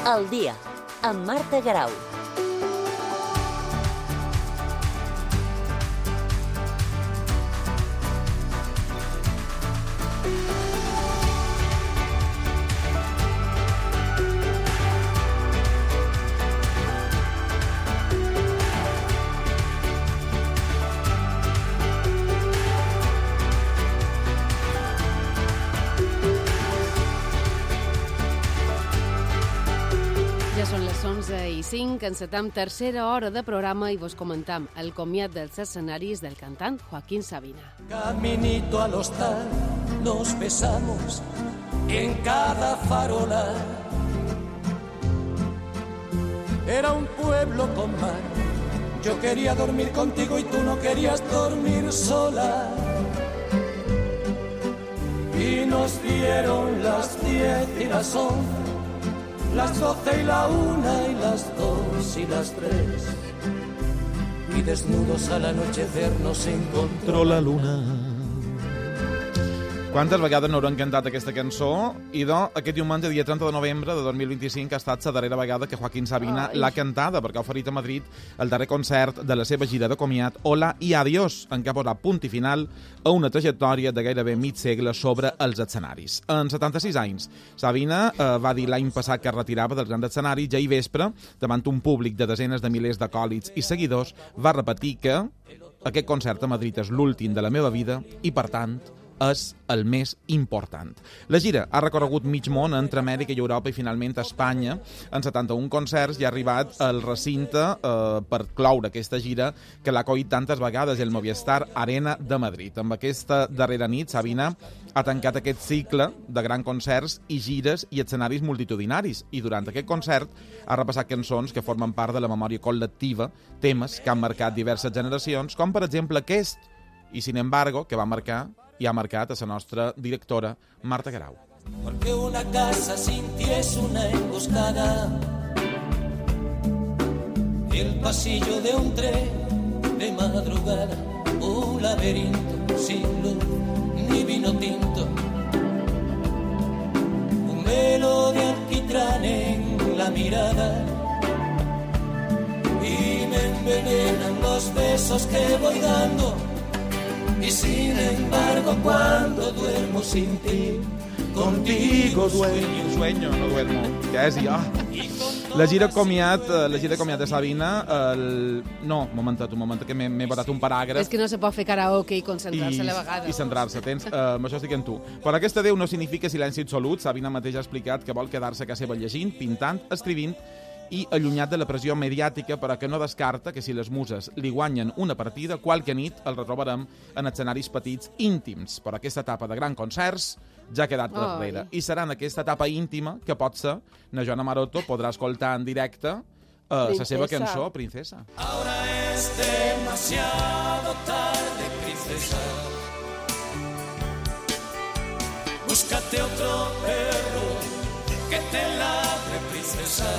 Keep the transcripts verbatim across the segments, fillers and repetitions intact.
Al dia, amb Marta Garau. i cinc, encetam tercera hora de programa i vos comentam el comiat dels escenaris del cantant Joaquín Sabina. Caminito al hostal, nos besamos en cada farola. Era un pueblo con mar, yo quería dormir contigo y tú no querías dormir sola. Y nos dieron las diez y las once, las doce y la una y las dos y las tres, y desnudos al anochecer nos encontró la luna. Quantes vegades no hauran cantat aquesta cançó? I doncs, aquest diumenge, dia trenta de novembre de dos mil vint-i-cinc, ha estat la darrera vegada que Joaquín Sabina l'ha cantada, perquè ha oferit a Madrid el darrer concert de la seva gira de comiat Hola i Adiós, en què ha posat punt i final a una trajectòria de gairebé mig segle sobre els escenaris. En setanta-sis anys, Sabina eh, va dir l'any passat que es retirava dels grans escenaris, ja i vespre, davant un públic de desenes de milers d'acòlits i seguidors, va repetir que aquest concert a Madrid és l'últim de la meva vida i, per tant, és el més important. La gira ha recorregut mig món entre Amèrica i Europa i finalment a Espanya. En setanta-un concerts i ha arribat al recinte eh, per cloure aquesta gira que l'ha acollit tantes vegades, el Movistar Arena de Madrid. Amb aquesta darrera nit, Sabina ha tancat aquest cicle de grans concerts i gires i escenaris multitudinaris. I durant aquest concert ha repassat cançons que formen part de la memòria col·lectiva, temes que han marcat diverses generacions, com per exemple aquest, i sin embargo, que va marcar i ha marcat a la nostra directora, Marta Garau. Porque una casa sin ti es una emboscada, el pasillo de un tren de madrugada, un laberinto sin luz ni vino tinto, un velo de alquitrán en la mirada, y me envenenan los besos que voy dando. Y sin embargo, cuando duermo sin ti, contigo sueño. Sueño, no duermo. Què és jo? La gira comiat, la gira comiat de Sabina, el... no, un momentet, un moment, que m'he botat un paràgraf. És que no se pot fer karaoke i concentrar-se a la vegada. I centrar-se, tens, uh, amb això estic en tu. Però aquest adéu no significa silenci absolut. Sabina mateix ha explicat que vol quedar-se a casa seva llegint, pintant, escrivint i allunyat de la pressió mediàtica, però que no descarta que si les muses li guanyen una partida, qualque nit el retrobarem en escenaris petits íntims. Però aquesta etapa de grans concerts ja ha quedat darrere. I serà en aquesta etapa íntima que potser na Joana Maroto podrà escoltar en directe uh, la seva cançó, Princesa. Ahora es demasiado tarde, princesa. Búscate otro perro que te ladre, princesa.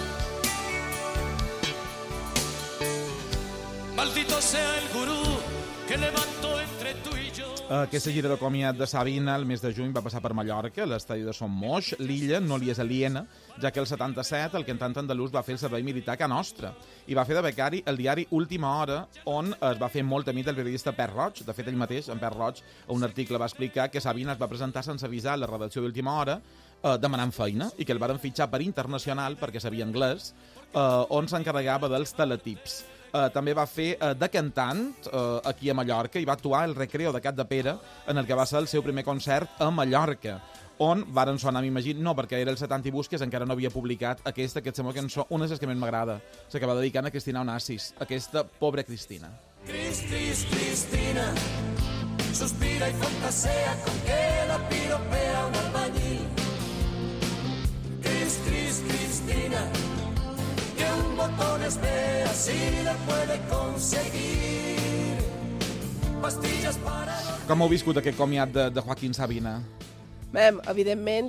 Maldito sea el gurú que levantó entre tú y yo. Aquesta gira de comiat de Sabina el mes de juny va passar per Mallorca, l'estadi de Son Moix. L'illa no li és aliena, ja que el setanta-set el cantant andalús va fer el servei militar a Ca Nostra i va fer de becari el diari Última Hora, on es va fer molt temit el periodista Pere Roig. De fet, ell mateix, en Pere Roig, a un article va explicar que Sabina es va presentar sense avisar a la redacció d'Última Hora eh, demanant feina i que el varen fitxar per Internacional perquè sabia anglès, eh, on s'encarregava dels teletips. Uh, també va fer uh, de cantant uh, aquí a Mallorca i va actuar el Recreo de Cap de Pere, en el que va ser el seu primer concert a Mallorca, on varen sonar, m'imagino, no, perquè era el setanta i busques, encara no havia publicat aquesta, que sembla cançó, una de les que més m'agrada, la que va dedicant a Cristina Onassis, aquesta Pobre Cristina. Cris, Cris, Cristina, suspira y fantasea con que la piropea un albañil. Cris, Cris, Cristina, que un botón espera si le puede conseguir pastillas para... Com heu viscut aquest comiat de, de Joaquín Sabina? Bé, evidentment,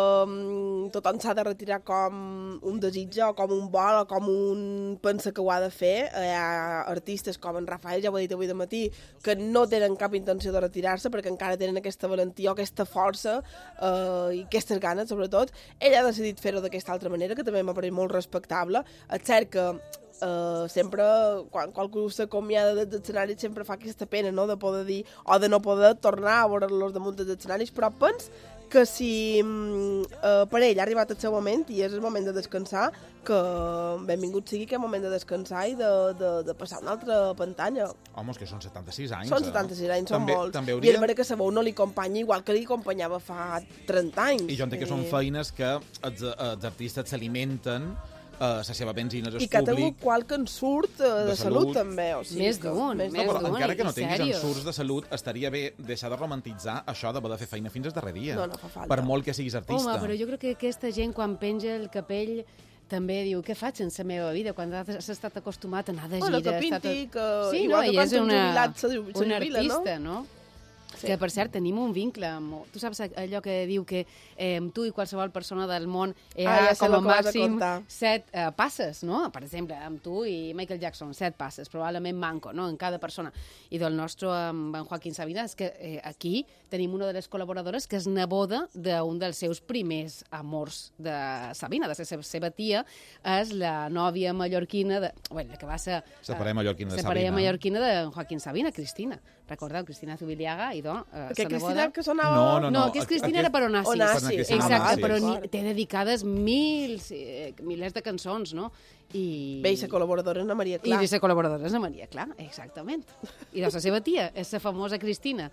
eh, tothom s'ha de retirar com un desitge o com un vol o com un pensa que ho ha de fer. Hi ha artistes com en Rafael, ja ho he dit avui de matí, que no tenen cap intenció de retirar-se perquè encara tenen aquesta valentia o aquesta força eh, i aquestes ganes, sobretot. Ell ha decidit fer-ho d'aquesta altra manera, que també m'ha parit molt respectable. És cert que Uh, sempre, quan qualcú s'acomiada dels escenaris, sempre fa aquesta pena, no?, de poder dir, o de no poder tornar a veure-los damunt dels escenaris, però pens que si uh, per ell ha arribat el seu moment i és el moment de descansar, que benvingut sigui aquest moment de descansar i de, de, de passar una altra pantalla. Home, és que són setanta-sis anys. Són setanta-sis anys, són també, molts. També hauria... I és vera que sa veu no li acompanya igual que li acompanyava fa trenta anys. I jo entenc que són feines que els, els artistes s'alimenten Uh, la seva benzina és I que públic. ha tingut qualque ensurt uh, de, de salut, salut també. O sigui, més d'un, més no, però d'un. encara que no tinguis sèrio? ensurts de salut, estaria bé deixar de romantitzar això d'haver de fer feina fins al darrer dia. No, no fa falta. Per molt que siguis artista. Home, però jo crec que aquesta gent, quan penja el capell, també diu, què faig en la meva vida, quan has estat acostumat a anar de gira... Bueno, que pinti, estat... que sí, igual no, que quan és una, jubilat se jubila, un no? artista, no? Sí. Que, per cert, tenim un vincle amb... Tu saps allò que diu que eh, tu i qualsevol persona del món hi ha ah, ja com a màxim a set eh, passes, no? Per exemple, amb tu i Michael Jackson, set passes, probablement manco, no?, en cada persona. I del nostre, amb en Joaquín Sabina, és que eh, aquí tenim una de les col·laboradores que és neboda d'un dels seus primers amors de Sabina, de la seva, seva tia, és la nòvia mallorquina, de, bueno, la que va ser... La parella mallorquina de la Sabina. parella mallorquina de Joaquín Sabina, Cristina. Recordeu, Cristina Zubiliaga, i doncs... Eh, que Cristina neboda... que sonava... No, no, no. No, que és Cristina era per Onassis. Onassis. Exacte, Ah, però sí. ni, té dedicades mil, eh, milers de cançons, no? I... Bé, i la col·laboradora és la Maria Clar. I la col·laboradora és la Maria Clar, exactament. I doncs la seva tia és la famosa Cristina.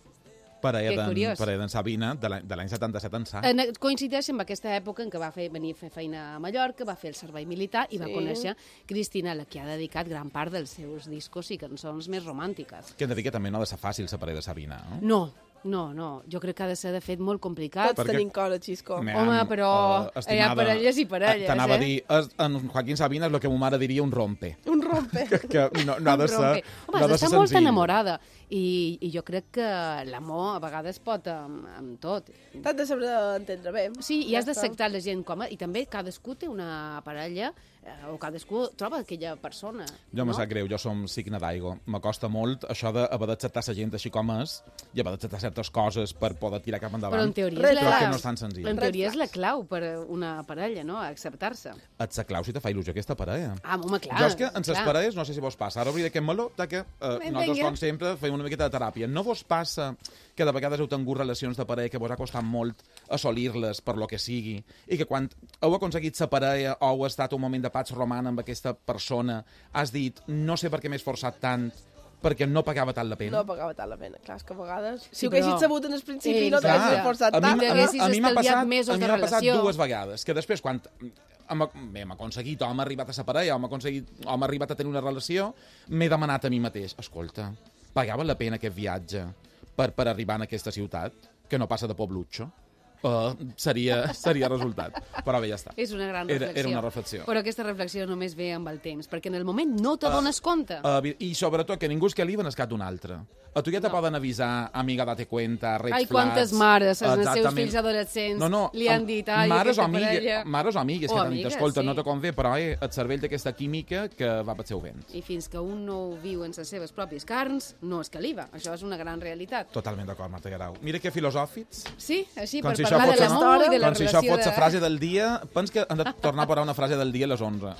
Parella Que d'en curiós. parella d'en Sabina, de l'any de l'any setanta-set ençà. En, coincideix amb aquesta època en què va fer, venir a fer feina a Mallorca, va fer el servei militar i va Sí. conèixer Cristina, a la que ha dedicat gran part dels seus discos i cançons més romàntiques. Que hem de dir que també no ha de ser fàcil la parella de Sabina, no? No, no, no. Jo crec que ha de ser, de fet, molt complicat. Tots perquè- tenim coses, Xisco. Me- Home, però eh, hi ha estimada, parelles i parelles, T'anava eh? a dir, és, en Joaquín Sabina és el que ma mare diria un rompe. Un rompe. Que, que no, no ha de ser, Home, no ha has de ser d'estar molt senzill. enamorada i, i jo crec que l'amor a vegades pot amb, amb tot. T'has de saber entendre bé. Sí, i Ja has està. d'acceptar la gent com a... I també cadascú té una parella eh, o cadascú troba aquella persona. Jo no? me sap greu, jo som signe d'aigua. M'acosta molt això d'haver d'acceptar la gent així com és i haver d'acceptar certes coses per poder tirar cap endavant. Però en teoria, Red és Crec la, que no és tan senzill. en teoria Red és la clau per una parella, no? Acceptar-se. Et sa clau si te fa il·lusió aquesta parella. Ah, home, clar. jo és que en les clar. parelles, no sé si vos passa, ara obriré aquest meló de que eh, nosaltres, vinga. com sempre, fem una miqueta de teràpia. No vos passa que de vegades heu tingut relacions de parella que vos ha costat molt assolir-les per lo que sigui i que quan heu aconseguit la parella o heu estat un moment de paz romana amb aquesta persona, has dit, no sé per què m'he esforçat tant perquè no pagava tant la pena? No pagava tant la pena. Clar, és que a vegades... Sí, Si ho però- haguessis sabut en el principi, Eh, no exacte. t'haguessis esforçat a mi, tant. a, T'haguessis a mi m'ha estalviat passat, mesos a mi de m'ha passat relació. dues vegades, que després quan hem, bé, hem aconseguit o hem arribat a la parella o hem, aconseguit, o hem arribat a tenir una relació, m'he demanat a mi mateix, escolta, pagava la pena aquest viatge per, per arribar a aquesta ciutat, que no passa de Poblucho? Uh, seria, seria resultat. Però bé, ja està. És una gran Era- reflexió. era una reflexió. Però aquesta reflexió només ve amb el temps, perquè en el moment no t'adones uh, compte. Uh, I sobretot que ningú es que l'Iva n'ha escat d'un altre. A tu ja te No. poden avisar, amiga, date cuenta, red Ai, flags... quantes mares, els seus Exactament. fills adolescents, no, no, li han am- dit, ai, mares o aquesta amigues, parella... Mares o amigues O que t'han dit, amigues, escolta, sí. no te convé, però eh, et cervell d'aquesta química que va pel seu vent. I fins que un no ho viu en les seves pròpies carns, no es caliva. Això és una gran realitat. Totalment d'acord, Marta Guerau. Mira que filosòfics. Sí, així, Com per si això parlar fos de la- l'amor i de la Com si relació això fos de... la frase del dia, pens que hem de tornar a posar una frase del dia a les onze,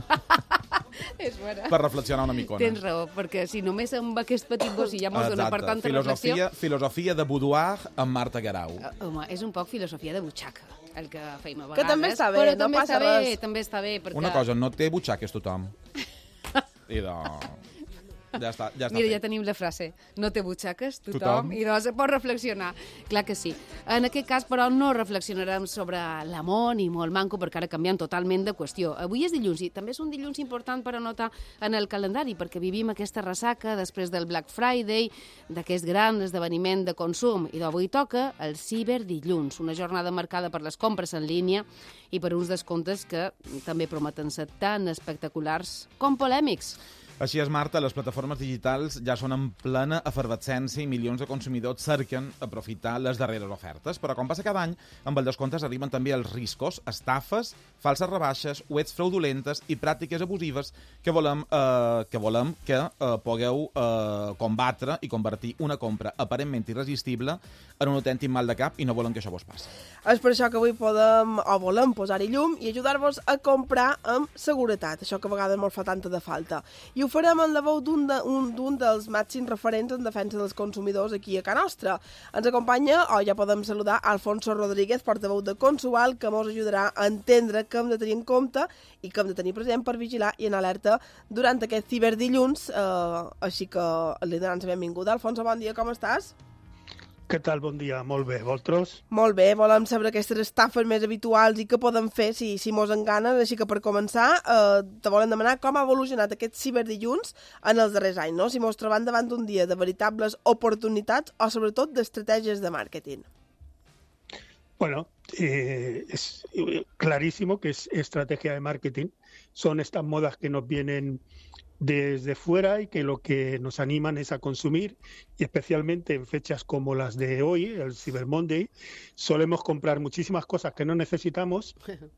És vera. per reflexionar una micona. Tens raó, perquè si només amb aquest petit gossi ja mos dona per tanta filosofia, reflexió... filosofia de boudoir amb Marta Guerau. Uh, home, és un poc filosofia de butxaca, el que feim a vegades. Que també està bé, però no també passa està bé, res. també està bé, perquè... Una cosa, no té butxaques tothom. I doncs... Ja està, ja està Mira, ja fet. tenim la frase. No té butxaques, tothom, Tothom. i doncs se pot reflexionar. Clar que sí. En aquest cas, però, no reflexionarem sobre l'amor ni molt manco, perquè ara canviem totalment de qüestió. Avui és dilluns, i també és un dilluns important per anotar en el calendari, perquè vivim aquesta ressaca després del Black Friday, d'aquest gran esdeveniment de consum. I d'avui toca el Ciberdilluns, una jornada marcada per les compres en línia i per uns descomptes que també prometen ser tan espectaculars com polèmics. Així és, Marta, les plataformes digitals ja són en plena efervescència i milions de consumidors cerquen aprofitar les darreres ofertes. Però, com passa cada any, amb el descomptes arriben també els riscos, estafes, falses rebaixes, webs fraudulentes i pràctiques abusives que volem eh, que, volem que eh, pugueu eh, combatre i convertir una compra aparentment irresistible en un autèntic mal de cap i no volem que això vos passi. És per això que avui podem o volem posar-hi llum i ajudar-vos a comprar amb seguretat, això que a vegades mos fa tanta de falta. I ho farem en la veu d'un de, un, d'un dels màxims referents en defensa dels consumidors aquí a Ca Nostra. Ens acompanya, o ja podem saludar, Alfonso Rodríguez, portaveu de Consual, que ens ajudarà a entendre què hem de tenir en compte i què hem de tenir present per vigilar i en alerta durant aquest ciberdilluns. Eh, així que li donem la benvinguda. Alfonso, bon dia, com estàs? Què tal? Bon dia. Molt bé. Vosaltres? Molt bé. Volem saber aquestes estafes més habituals i què podem fer si, si mos enganen. Així que, per començar, eh, te volem demanar com ha evolucionat aquest ciberdilluns en els darrers anys, no? Si mos trobem davant d'un dia de veritables oportunitats o, sobretot, d'estratègies de màrqueting. Bueno, eh, es clarísimo que es estrategia de marketing. Son estas modas que nos vienen desde fuera y que lo que nos animan es a consumir, y especialmente en fechas como las de hoy, el Cyber Monday, solemos comprar muchísimas cosas que no necesitamos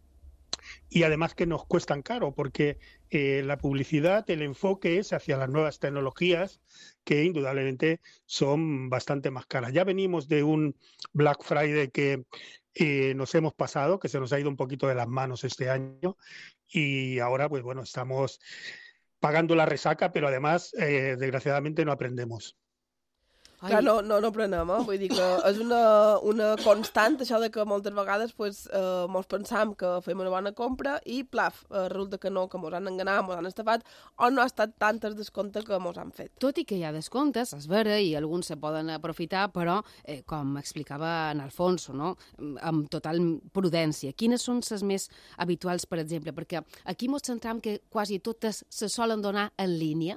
y además que nos cuestan caro, porque eh, la publicidad, el enfoque es hacia las nuevas tecnologías que indudablemente son bastante más caras. Ya venimos de un Black Friday que eh, nos hemos pasado, que se nos ha ido un poquito de las manos este año, y ahora pues bueno, estamos pagando la resaca, però además, eh, desgraciadamente, no aprendemos. Clar, no, no, no aprenem, eh? Vull dir que és una, una constant, això de que moltes vegades pues, eh, mos pensam que fem una bona compra i, plaf, eh, resulta que no, que mos han enganat, mos han estafat, o no ha estat tant el descompte que mos han fet. Tot i que hi ha descomptes, és vera, i alguns se poden aprofitar, però, eh, com explicava en Alfonso, no? Amb total prudència. Quines són les més habituals, per exemple? Perquè aquí mos centram que quasi totes se solen donar en línia.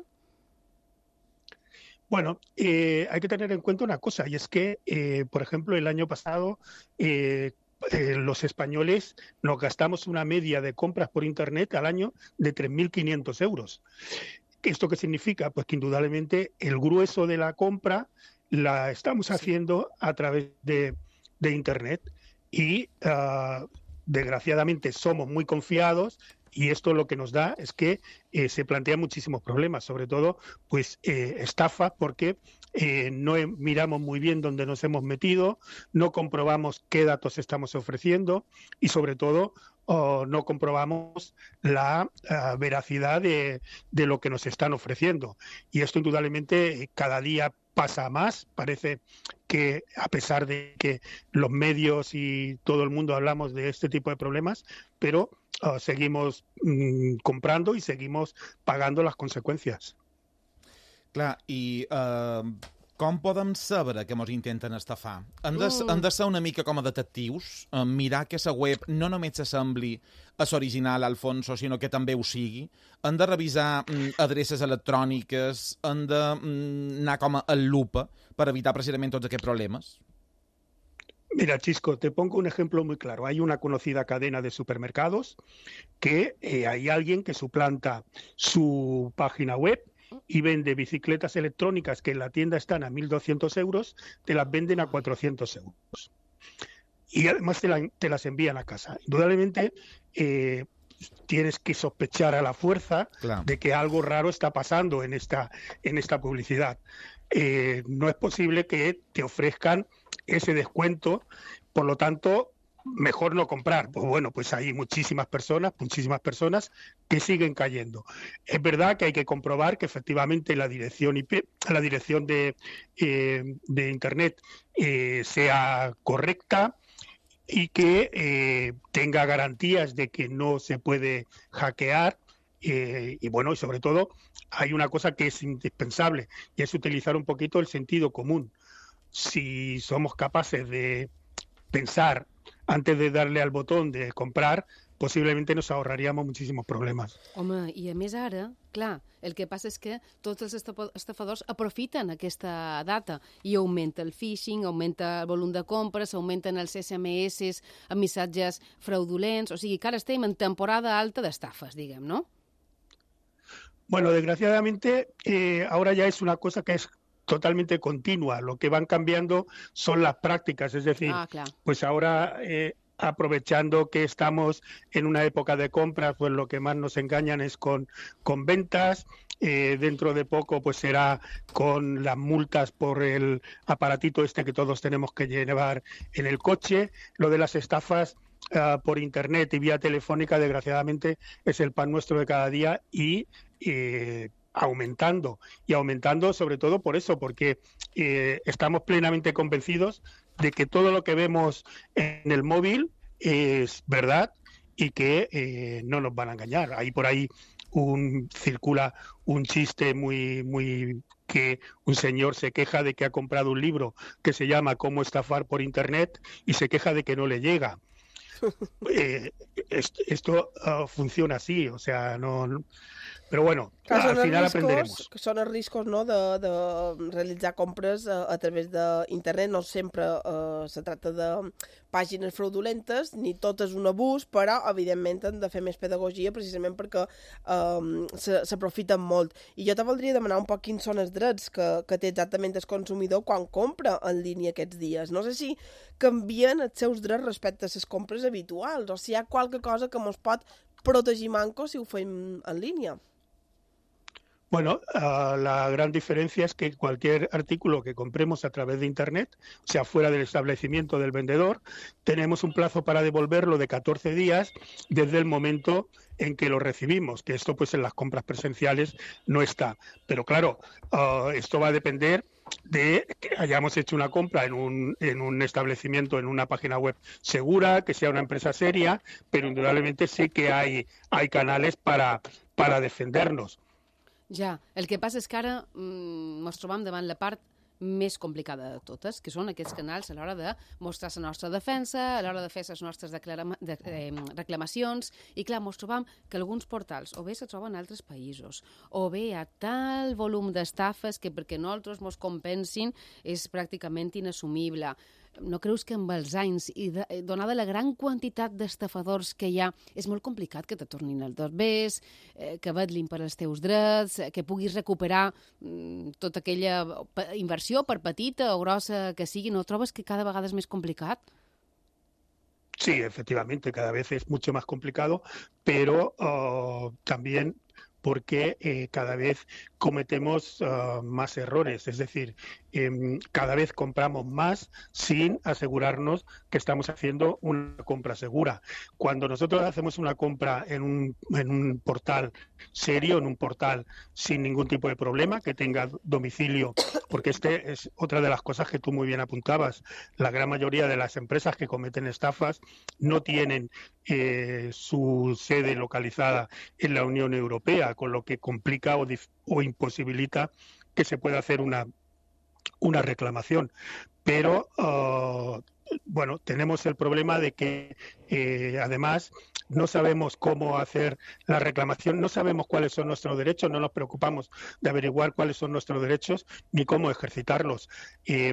Bueno, eh, hay que tener en cuenta una cosa, y es que, eh, por ejemplo, el año pasado eh, eh, los españoles nos gastamos una media de compras por Internet al año de tres mil quinientos euros. ¿Esto qué significa? Pues que indudablemente el grueso de la compra la estamos haciendo a través de, de Internet y, uh, desgraciadamente, somos muy confiados. Y esto lo que nos da es que eh, se plantean muchísimos problemas, sobre todo pues eh, estafas, porque eh, no miramos muy bien dónde nos hemos metido, no comprobamos qué datos estamos ofreciendo y sobre todo oh, no comprobamos la uh, veracidad de, de lo que nos están ofreciendo. Y esto indudablemente cada día pasa más. Parece que, a pesar de que los medios y todo el mundo hablamos de este tipo de problemas, pero uh, seguimos mm, comprando y seguimos pagando las consecuencias. Clar, i uh, com podem saber que ens intenten estafar? Hem de, Mm. hem de ser una mica com a detectius, uh, mirar que la web no només s'assembli a l'original, Alfonso, sinó que també ho sigui. Hem de revisar mm, adreces electròniques, hem de mm, anar com a lupa per evitar precisament tots aquests problemes. Mira, Chisco, te pongo un ejemplo muy claro. Hay una conocida cadena de supermercados que eh, hay alguien que suplanta su página web y vende bicicletas electrónicas que en la tienda están a mil doscientos euros, te las venden a cuatrocientos euros. Y además te, la, te las envían a casa. Indudablemente eh, tienes que sospechar a la fuerza Claro. de que algo raro está pasando en esta, en esta publicidad. Eh, no es posible que te ofrezcan ese descuento, por lo tanto, mejor no comprar. Pues bueno, pues hay muchísimas personas, muchísimas personas que siguen cayendo. Es verdad que hay que comprobar que efectivamente la dirección I P, la dirección de, eh, de Internet eh, sea correcta y que eh, tenga garantías de que no se puede hackear. Eh, y bueno, y sobre todo hay una cosa que es indispensable y es utilizar un poquito el sentido común. Si somos capaces de pensar antes de darle al botón de comprar, posiblemente nos ahorraríamos muchísimos problemas. Home, i a més ara, clar, el que passa és que tots els estaf- estafadors aprofiten aquesta data i augmenta el phishing, augmenta el volum de compres, augmenten els S M S amb missatges fraudulents, o sigui que ara estem en temporada alta d'estafes, diguem, no? Bueno, desgraciadamente eh, ahora ya es una cosa que es totalmente continua. Lo que van cambiando son las prácticas, es decir, Ah, clar. pues ahora eh, aprovechando que estamos en una época de compras, pues lo que más nos engañan es con, con ventas. Eh, dentro de poco pues será con las multas por el aparatito este que todos tenemos que llevar en el coche. Lo de las estafas uh, por internet y vía telefónica, desgraciadamente, es el pan nuestro de cada día y eh, aumentando. Y aumentando sobre todo por eso, porque eh, estamos plenamente convencidos de que todo lo que vemos en el móvil es verdad y que eh, no nos van a engañar. Hay por ahí un circula un chiste muy muy que un señor se queja de que ha comprado un libro que se llama Cómo estafar por internet y se queja de que no le llega. eh, esto esto uh, funciona así, o sea, no, no però bueno, Clar, al final riscos, aprenderemos. Són els riscos, no?, de, de realitzar compres a, a través d'internet. No sempre eh, se tracta de pàgines fraudulentes, ni tot és un abús, però, evidentment, hem de fer més pedagogia precisament perquè eh, s'aprofiten molt. I jo te voldria demanar un poc quins són els drets que, que té exactament el consumidor quan compra en línia aquests dies. No sé si canvien els seus drets respecte a les compres habituals, o si hi ha qualque cosa que ens pot protegir manco si ho fem en línia. Bueno, uh, la gran diferencia es que cualquier artículo que compremos a través de Internet, o sea, fuera del establecimiento del vendedor, tenemos un plazo para devolverlo de catorce días desde el momento en que lo recibimos, que esto pues en las compras presenciales no está. Pero claro, uh, esto va a depender de que hayamos hecho una compra en un, en un establecimiento, en una página web segura, que sea una empresa seria, pero indudablemente sí que hay, hay canales para, para defendernos. Ja, el que passa és que ara mmm, ens trobam davant la part més complicada de totes, que són aquests canals a l'hora de mostrar la nostra defensa, a l'hora de fer les nostres declara- de, eh, reclamacions, i clar, ens trobam que alguns portals o bé se troben en altres països, o bé hi ha tal volum d'estafes que perquè nosaltres ens compensin és pràcticament inassumible. No creus que amb els anys i de, donada la gran quantitat d'estafadors que hi ha, és molt complicat que te tornin els derbers, eh, que vetlin per els teus drets, que puguis recuperar mm, tota aquella inversió, per petita o grossa que sigui? No trobes que cada vegada és més complicat? Sí, efectivamente, cada vez es mucho más complicado, pero uh, también porque eh, cada vez cometemos uh, más errores, es decir, eh, cada vez compramos más sin asegurarnos que estamos haciendo una compra segura. Cuando nosotros hacemos una compra en un, en un portal serio, en un portal sin ningún tipo de problema, que tenga domicilio, porque este es otra de las cosas que tú muy bien apuntabas, la gran mayoría de las empresas que cometen estafas no tienen eh, su sede localizada en la Unión Europea, con lo que complica o, o imposibilita que se pueda hacer una, una reclamación. Pero, uh, bueno, tenemos el problema de que, eh, además, no sabemos cómo hacer la reclamación, no sabemos cuáles son nuestros derechos, no nos preocupamos de averiguar cuáles son nuestros derechos ni cómo ejercitarlos. Eh,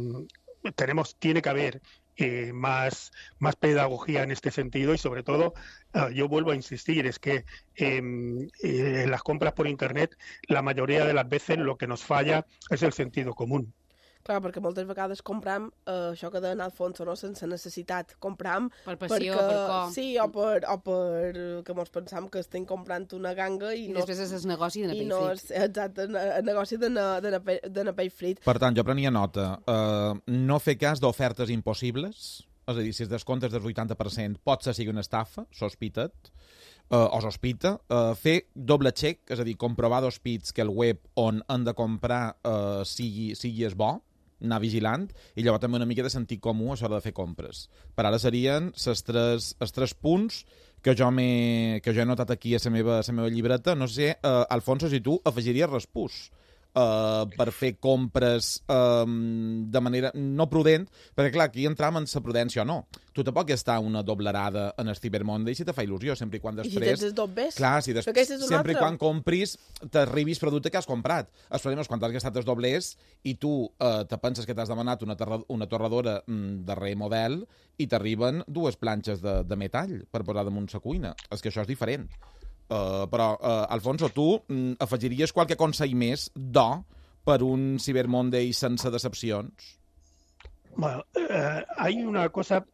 tenemos, tiene que haber Eh, más, más pedagogía en este sentido y sobre todo, uh, yo vuelvo a insistir, es que eh, eh, en las compras por internet la mayoría de las veces lo que nos falla es el sentido común. Clar, perquè moltes vegades compram eh, això que deien Alfonso, no? Sense necessitat. Compram per passió, perquè, per com. Sí, o per, o per que ens pensam que estem comprant una ganga i, I no, després és el negoci de i pell no frit. és, exacte, el negoci de, na, de, na, de na pell frit. Per tant, jo prenia nota. Uh, no fer cas d'ofertes impossibles, és a dir, si es descomptes del vuitanta per cent pot ser sigui una estafa, sospita't, uh, o sospita, uh, fer doble check, és a dir, comprovar dos pits que el web on han de comprar uh, sigui, sigui és bo, anar vigilant, i llavors també una mica de sentit comú a l'hora de fer compres. Per ara serien els tres, els tres punts que jo, que jo he notat aquí a la meva, a la meva llibreta. No sé, uh, Alfonso, si tu afegiries respús uh, per fer compres uh, de manera no prudent, perquè clar, aquí entram en la prudència o no. Tu tampoc està una doblerada en el Cyber Monday si te fa il·lusió, sempre i quan després... I si tens els dobles? Clar, si des... sempre i quan compris t'arribis producte que has comprat. El problema és quan t'has gastat els doblers i tu eh, te penses que t'has demanat una, terra... una torradora mm, darrer model i t'arriben dues planxes de, de metall per posar damunt sa cuina. És que això és diferent. Uh, però, uh, Alfonso, tu mm, afegiries qualque consell més d'or per un Cyber Monday sense decepcions? Bueno, eh, hay una cosa,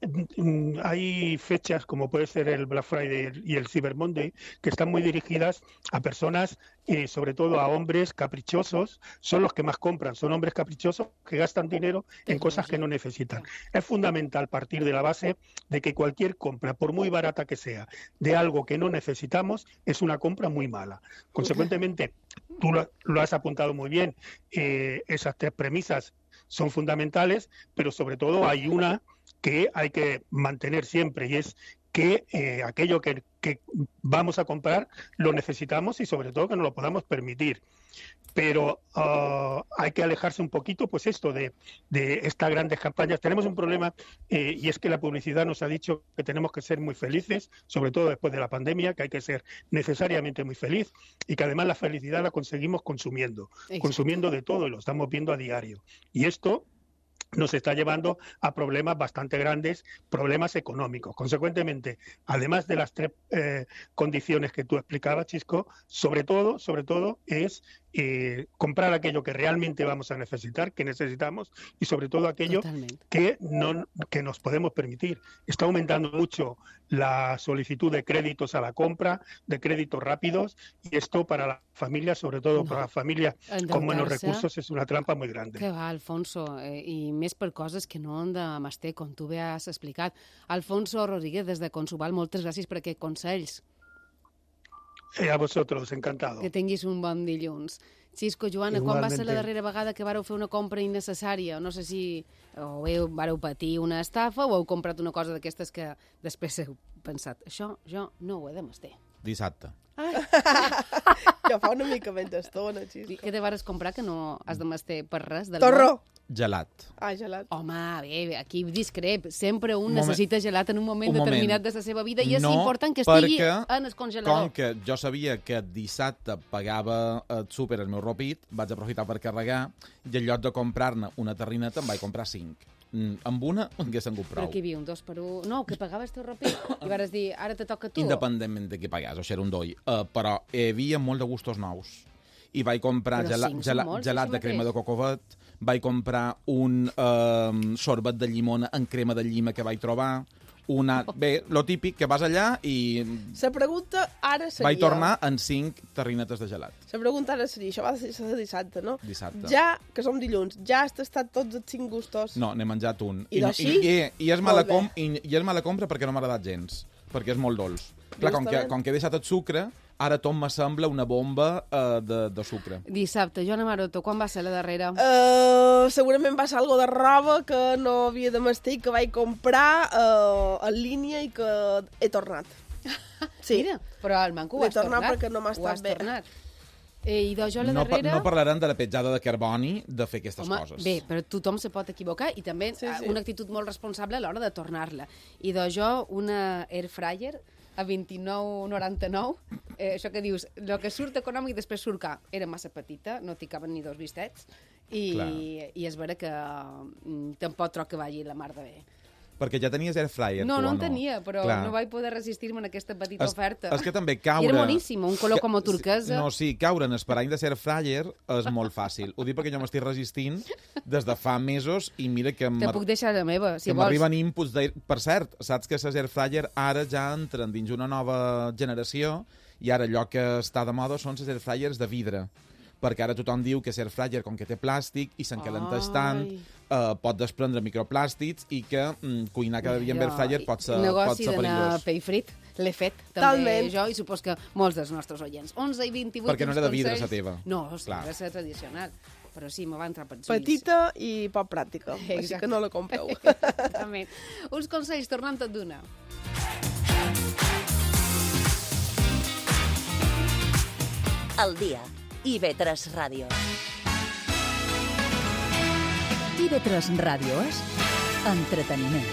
hay fechas como puede ser el Black Friday y el Cyber Monday que están muy dirigidas a personas, eh, sobre todo a hombres caprichosos, son los que más compran, son hombres caprichosos que gastan dinero en cosas que no necesitan. Es fundamental partir de la base de que cualquier compra, por muy barata que sea, de algo que no necesitamos, es una compra muy mala. Consecuentemente, tú lo, lo has apuntado muy bien, eh, esas tres premisas son fundamentales, pero sobre todo hay una que hay que mantener siempre y es que eh, aquello que, que vamos a comprar lo necesitamos y sobre todo que nos lo podamos permitir. Pero uh, hay que alejarse un poquito, pues esto de, de estas grandes campañas. Tenemos un problema eh, y es que la publicidad nos ha dicho que tenemos que ser muy felices, sobre todo después de la pandemia, que hay que ser necesariamente muy feliz y que además la felicidad la conseguimos consumiendo, Exacto. consumiendo de todo y lo estamos viendo a diario. Y esto nos está llevando a problemas bastante grandes, problemas económicos. Consecuentemente, además de las tres eh, condiciones que tú explicabas, Chisco, sobre todo, sobre todo es eh, comprar aquello que realmente vamos a necesitar, que necesitamos, y sobre todo aquello que, no, que nos podemos permitir. Está aumentando mucho la solicitud de créditos a la compra, de créditos rápidos, y esto para las familias, sobre todo para las familias con menos recursos, es una trampa muy grande. Que va, Alfonso, eh, i més per coses que no han de master, com tu bé has explicat. Alfonso Rodríguez, des de Consuval, moltes gràcies per aquests consells. Eh, a vosotros, encantado. Que tinguis un bon dilluns. Xisco, Joana, Igualmente. Quan va ser la darrera vegada que vareu fer una compra innecessària? No sé si o heu, vareu patir una estafa o heu comprat una cosa d'aquestes que després heu pensat, això jo no ho he de mastir. Dissabte. Ai. Ja fa una mica menys d'estona, Xisco. Què te vares comprar que no has de mastir per res? Del Torró. món? Gelat. Ah, gelat. Home, bé, aquí discrep. Sempre un, un necessita gelat en un moment un determinat moment. de la seva vida i és no, important que estigui perquè, en el congelador. Com que jo sabia que dissabte pagava el súper el meu ropit, vaig aprofitar per carregar i en lloc de comprar-ne una terrineta em vaig comprar cinc. Mm, amb una hagués tingut prou. Però aquí hi havia un dos per un... No, que pagaves teu ropit i vares dir, ara te toca tu. Independentment de qui pagàs, això era un doi. Uh, però hi havia molt de gustos nous. I vaig comprar gela, gela, molts, gelat de crema de cocovet, vaig comprar un uh, sorbet de llimona en crema de llima que vaig trobar, una... Bé, lo típic, que vas allà i... La pregunta ara seria... Vaig tornar en cinc terrinetes de gelat. La pregunta ara seria, això va ser dissabte, no? Dissabte. Ja, que som dilluns, ja has tastat tots els cinc gustos? No, n'he menjat un. I, I, no, i, i, i, és mala com, i, I és mala compra perquè no m'ha agradat gens, perquè és molt dolç. Clar, com que, com que he deixat el sucre, ara tot me sembla una bomba uh, de, de sucre. Dissabte, Joana Maroto, quan va ser la darrera? Uh, segurament va ser algo de roba que no havia de mastir i que vaig comprar uh, en línia i que he tornat. Sí. Mira, però al manco ho has tornat. L'he tornat perquè no m'ha estat bé. Tornat. Eh, I doncs jo la no, darrera... No parlarem de la petjada de carboni de fer aquestes Home, coses. Bé, però tothom se pot equivocar i també sí, sí. una actitud molt responsable a l'hora de tornar-la. I doncs jo una air fryer a vint-i-nou noranta-nou, eh, això que dius, el que surt econòmic després surt car. Era massa petita, no t'hi caben ni dos bistets, i, i és vera que mm, tampoc troc que vagi la mar de bé. Perquè ja tenies air fryer, no, tu, no o en tenia, però Clar. no vaig poder resistir-me en aquesta petita es, oferta. És que també caure... I era boníssim, un color com a turquesa. No, sí, caure en esperany de ser fryer és molt fàcil. Ho dic perquè jo m'estic resistint des de fa mesos i mira que... Te puc deixar la meva, si que vols. m'arriben inputs d'air... Per cert, saps que les air fryer ara ja entren dins una nova generació i ara allò que està de moda són les air fryers de vidre. Perquè ara tothom diu que l'air fryer, com que té plàstic i s'encalenteix tant, uh, pot desprendre microplàstics i que mm, cuinar cada dia amb air fryer pot ser, pot ser perillós. Negoci d'anar pell frit, l'he fet també Talment. jo i supos que molts dels nostres oients. onze i vint-i-vuit Perquè no era de vidre, la teva. No, sí, era la tradicional. Però sí, me va entrar pels ulls. Petita i poc pràctica, Exacte. Així que no la compreu. També. Uns consells, tornant tot d'una. El dia. I ve tres Ràdio. I ve tres Ràdio és entreteniment.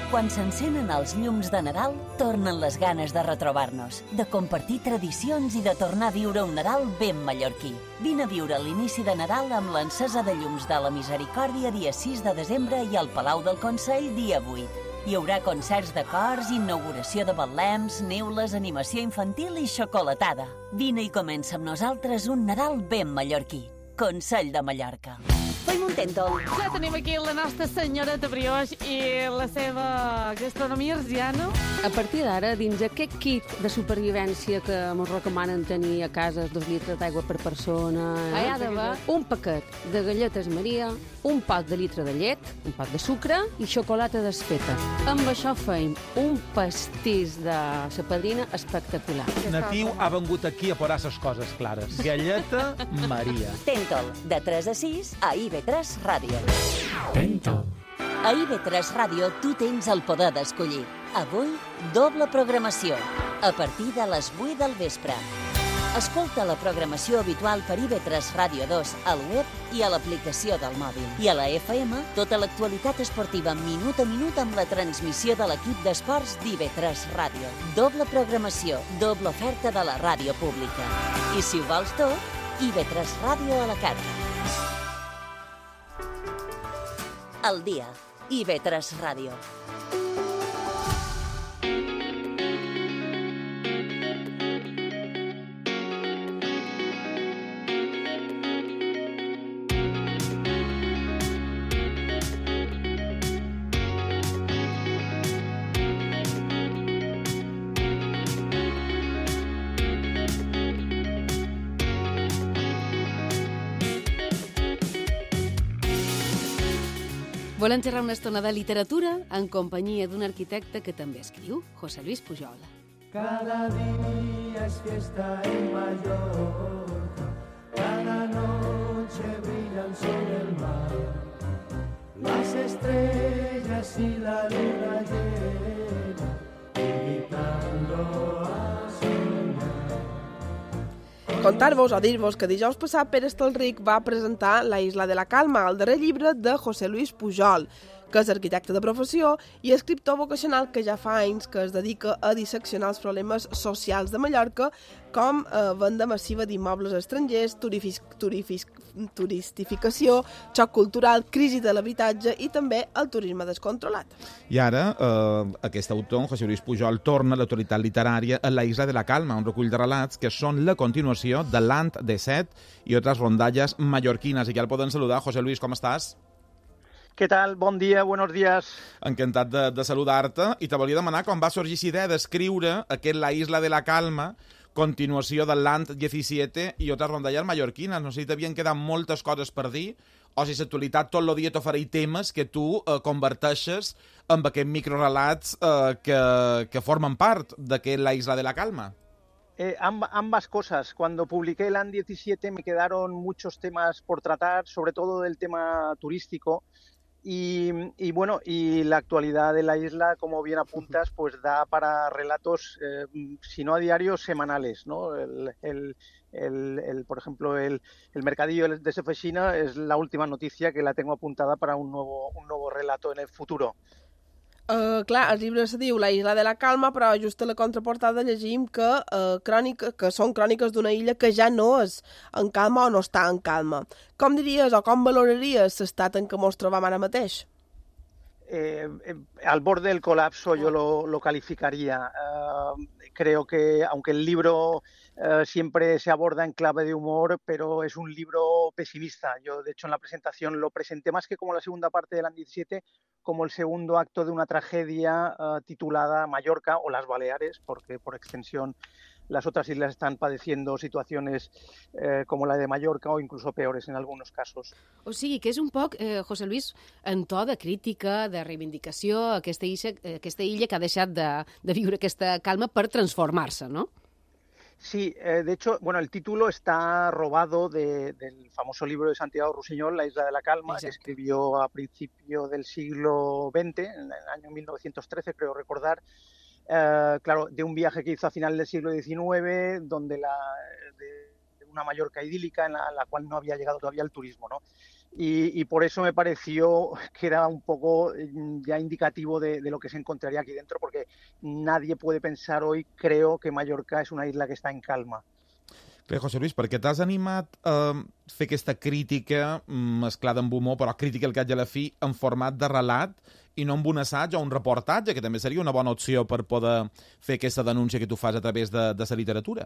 Quan s'encenen els llums de Nadal, tornen les ganes de retrobar-nos, de compartir tradicions i de tornar a viure un Nadal ben mallorquí. Vine a viure l'inici de Nadal amb l'encesa de llums de la Misericòrdia dia sis de desembre i al Palau del Consell dia vuit. Hi haurà concerts de cors, inauguració de betlems, neules, animació infantil i xocolatada. Vine i comença amb nosaltres un Nadal ben mallorquí. Consell de Mallorca. Feim un tèntol. Ja tenim aquí la nostra senyoreta Brioix i la seva gastronomia arsiana. A partir d'ara, dins aquest kit de supervivència que ens recomanen tenir a casa, dos litres d'aigua per persona, hi ha d'haver un paquet de galletes Maria, un pot de litre de llet, un pot de sucre i xocolata desfeta. Amb això feim un pastís de sa padrina espectacular. Natiu ha vengut aquí a posar les coses clares. Galleta Maria. Tèntol, de tres a sis, a I V tres Ràdio. Tento. A I V tres Ràdio tu tens el poder d'escollir. Avui, doble programació, a partir de les vuit del vespre. Escolta la programació habitual per I V tres Ràdio dos al web i a l'aplicació del mòbil. I a la F M, tota l'actualitat esportiva minut a minut amb la transmissió de l'equip d'esports d'I V tres Ràdio. Doble programació, doble oferta de la ràdio pública. I si ho vols tot, I V tres Ràdio a la carta. Al dia, I V tres Ràdio. Volem xerrar una estona de literatura en companyia d'un arquitecte que també escriu, José Luis Pujol. Cada día es fiesta en Mallorca, cada noche brillan sobre el mar, las estrellas y la luna llena, invitando a soñar. Contar-vos o dir-vos que dijous passat Pere Estalric va presentar La Isla de la Calma, el darrer llibre de José Luis Pujol, que és arquitecte de professió i escriptor vocacional que ja fa anys que es dedica a disseccionar els problemes socials de Mallorca, com eh, venda massiva d'immobles estrangers, turifis, turifis, turistificació, xoc cultural, crisi de l'habitatge i també el turisme descontrolat. I ara, eh, aquest autor, José Luis Pujol, torna a l'actualitat literària a La Isla de la Calma, un recull de relats que són la continuació de L'Ant de Set i altres rondalles mallorquines. I ja el poden saludar. José Luis, com estàs? Què tal? Bon dia, buenos días. Encantat de, de saludar-te. I te volia demanar com va sorgir la idea d'escriure aquest La Isla de la Calma, continuació de L'Ant disset i altres rondalles mallorquines. No sé si t'havien quedat moltes coses per dir o si l'actualitat tot el dia t'ofereix temes que tu eh, converteixes en aquests microrelats eh, que, que formen part d'aquest La Isla de la Calma. Eh, amb, ambas cosas. Cuando publiqué el L'Ant diecisiete me quedaron muchos temas por tratar, sobre todo del tema turístico. Y, y bueno, y la actualidad de la isla, como bien apuntas, pues da para relatos, eh, si no a diario, semanales, ¿no? El, el, el, el, por ejemplo, el, el mercadillo de Sefechina es la última noticia que la tengo apuntada para un nuevo, un nuevo relato en el futuro. Uh, clar, el llibre se diu La Isla de la Calma, però just a la contraportada llegim que, uh, crònica, que són cròniques d'una illa que ja no és en calma o no està en calma. Com diries o com valoraries l'estat en què ens trobam ara mateix? Eh, eh, al borde del colapso yo lo, lo calificaría. Uh, creo que, aunque el libro uh, siempre se aborda en clave de humor, pero es un libro pesimista. Yo, de hecho, en la presentación lo presenté más que como la segunda parte del L'Ant diecisiete, como el segundo acto de una tragedia uh, titulada Mallorca o las Baleares, porque por extensión las otras islas están padeciendo situaciones eh, como la de Mallorca o incluso peores en algunos casos. O sigui, que és un poc, eh, José Luis, en to de crítica, de reivindicació, aquesta illa, aquesta illa que ha deixat de, de viure aquesta calma per transformar-se, ¿no? Sí, eh, de hecho, bueno, el título está robado de, del famoso libro de Santiago Rusiñol, La Isla de la Calma, Exacto. que escribió a principio del siglo veinte, en el año mil novecientos trece, creo recordar, Uh, claro, de un viaje que hizo a final del siglo diecinueve, donde la, de, de una Mallorca idílica en la, en la cual no había llegado todavía el turismo, ¿no? Y, y por eso me pareció que era un poco ya indicativo de, de lo que se encontraría aquí dentro, porque nadie puede pensar hoy, creo, que Mallorca és una isla que està en calma. Bé, José Luis, per què t'has animat a fer aquesta crítica mesclada amb humor, però crítica al cap i a la fi, en format de relat i no amb un assaig o un reportatge, que també seria una bona opció per poder fer aquesta denúncia que tu fas a través de, de la literatura?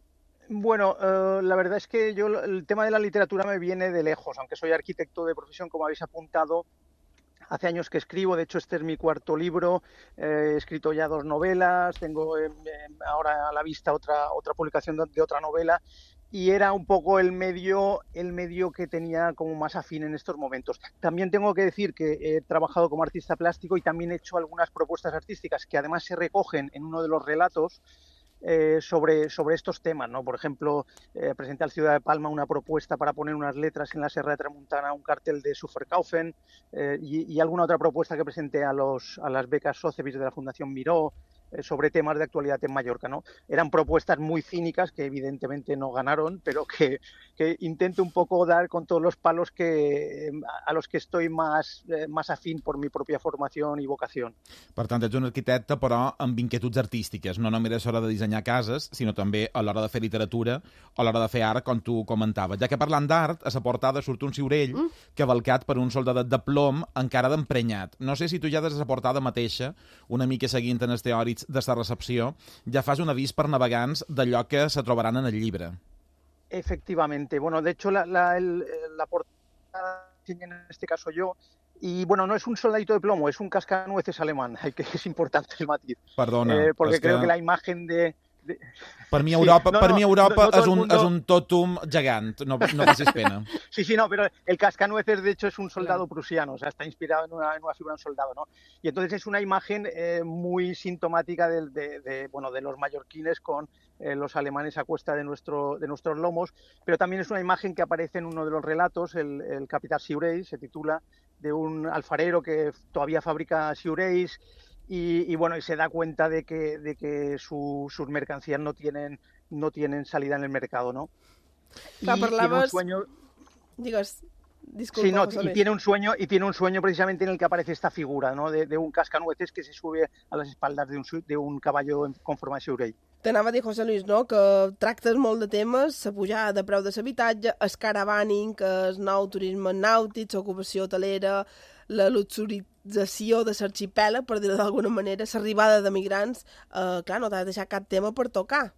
Bueno, uh, la verdad es que yo el tema de la literatura me viene de lejos, aunque soy arquitecto de profesión, como habéis apuntado. Hace años que escribo, de hecho este es mi cuarto libro, eh, he escrito ya dos novelas, tengo eh, ahora a la vista otra, otra publicación de, de otra novela, y era un poco el medio, el medio que tenía como más afín en estos momentos. También tengo que decir que he trabajado como artista plástico y también he hecho algunas propuestas artísticas que además se recogen en uno de los relatos, Eh, sobre, sobre estos temas, ¿no? Por ejemplo, eh, presenté al Ciudad de Palma una propuesta para poner unas letras en la Serra de Tramuntana, un cartel de Superkaufen, eh, y, y alguna otra propuesta que presenté a, los, a las becas Socebis de la Fundación Miró, eh, sobre temas de actualidad en Mallorca, ¿no? Eran propuestas muy cínicas que evidentemente no ganaron, pero que, que intento un poco dar con todos los palos que, a los que estoy más, eh, más afín por mi propia formación y vocación. Per tant, ets un arquitecte, però amb inquietuds artístiques, no només a l'hora de dissenyar cases, sinó també a l'hora de fer literatura o a l'hora de fer art, com tu comentaves. Ja que parlant d'art, a la portada surt un ciurell mm. cavalcat per un soldadet de plom encara d'emprenyat. No sé si tu ja des de la portada mateixa, una mica seguint en els teòrics de la recepció, ja fas un avís per navegants d'allò que se trobaran en el llibre. Efectivamente. Bueno, de hecho, la, la, el, la portada, en este caso yo, y bueno, no es un soldadito de plomo, es un cascanueces alemán, hay que es importante el matiz. Perdona. Eh, porque creo que... que la imagen de... de... Per mi Europa, sí, no, per no, mi Europa no, no és, un, mundo... és un tòtum gegant, no, no passis pena. Sí, sí, no, pero el cascanueces de hecho es un soldado prusiano, o sea, está inspirado en una, en una figura de un soldado, ¿no? Y entonces es una imagen eh, muy sintomática de, de, de, bueno, de los mallorquines con eh, los alemanes a cuesta de, nuestro, de nuestros lomos, pero también es una imagen que aparece en uno de los relatos, el, el Capitán Siureis, se titula, de un alfarero que todavía fabrica siureis y, y bueno, y se da cuenta de que, de que su, sus mercancías no tienen, no tienen salida en el mercado, ¿no? Clar, y parlaves... tiene un sueño... Digues, disculpa. Sí, no, José y Luis. tiene un sueño y tiene un sueño precisamente en el que aparece esta figura, ¿no? De, de un cascanueces que se sube a las espaldas de un, de un caballo con forma de siurei. T'anava a dir, José Luis, no?, que tractes molt de temes, la pujada de preu de l'habitatge, el caravaning, el nou turisme nàutic, l'ocupació hotelera, la luxurització de l'arxipèlag, per dir-ho d'alguna manera, l'arribada de migrants. Eh, clar, no t'has deixat cap tema per tocar.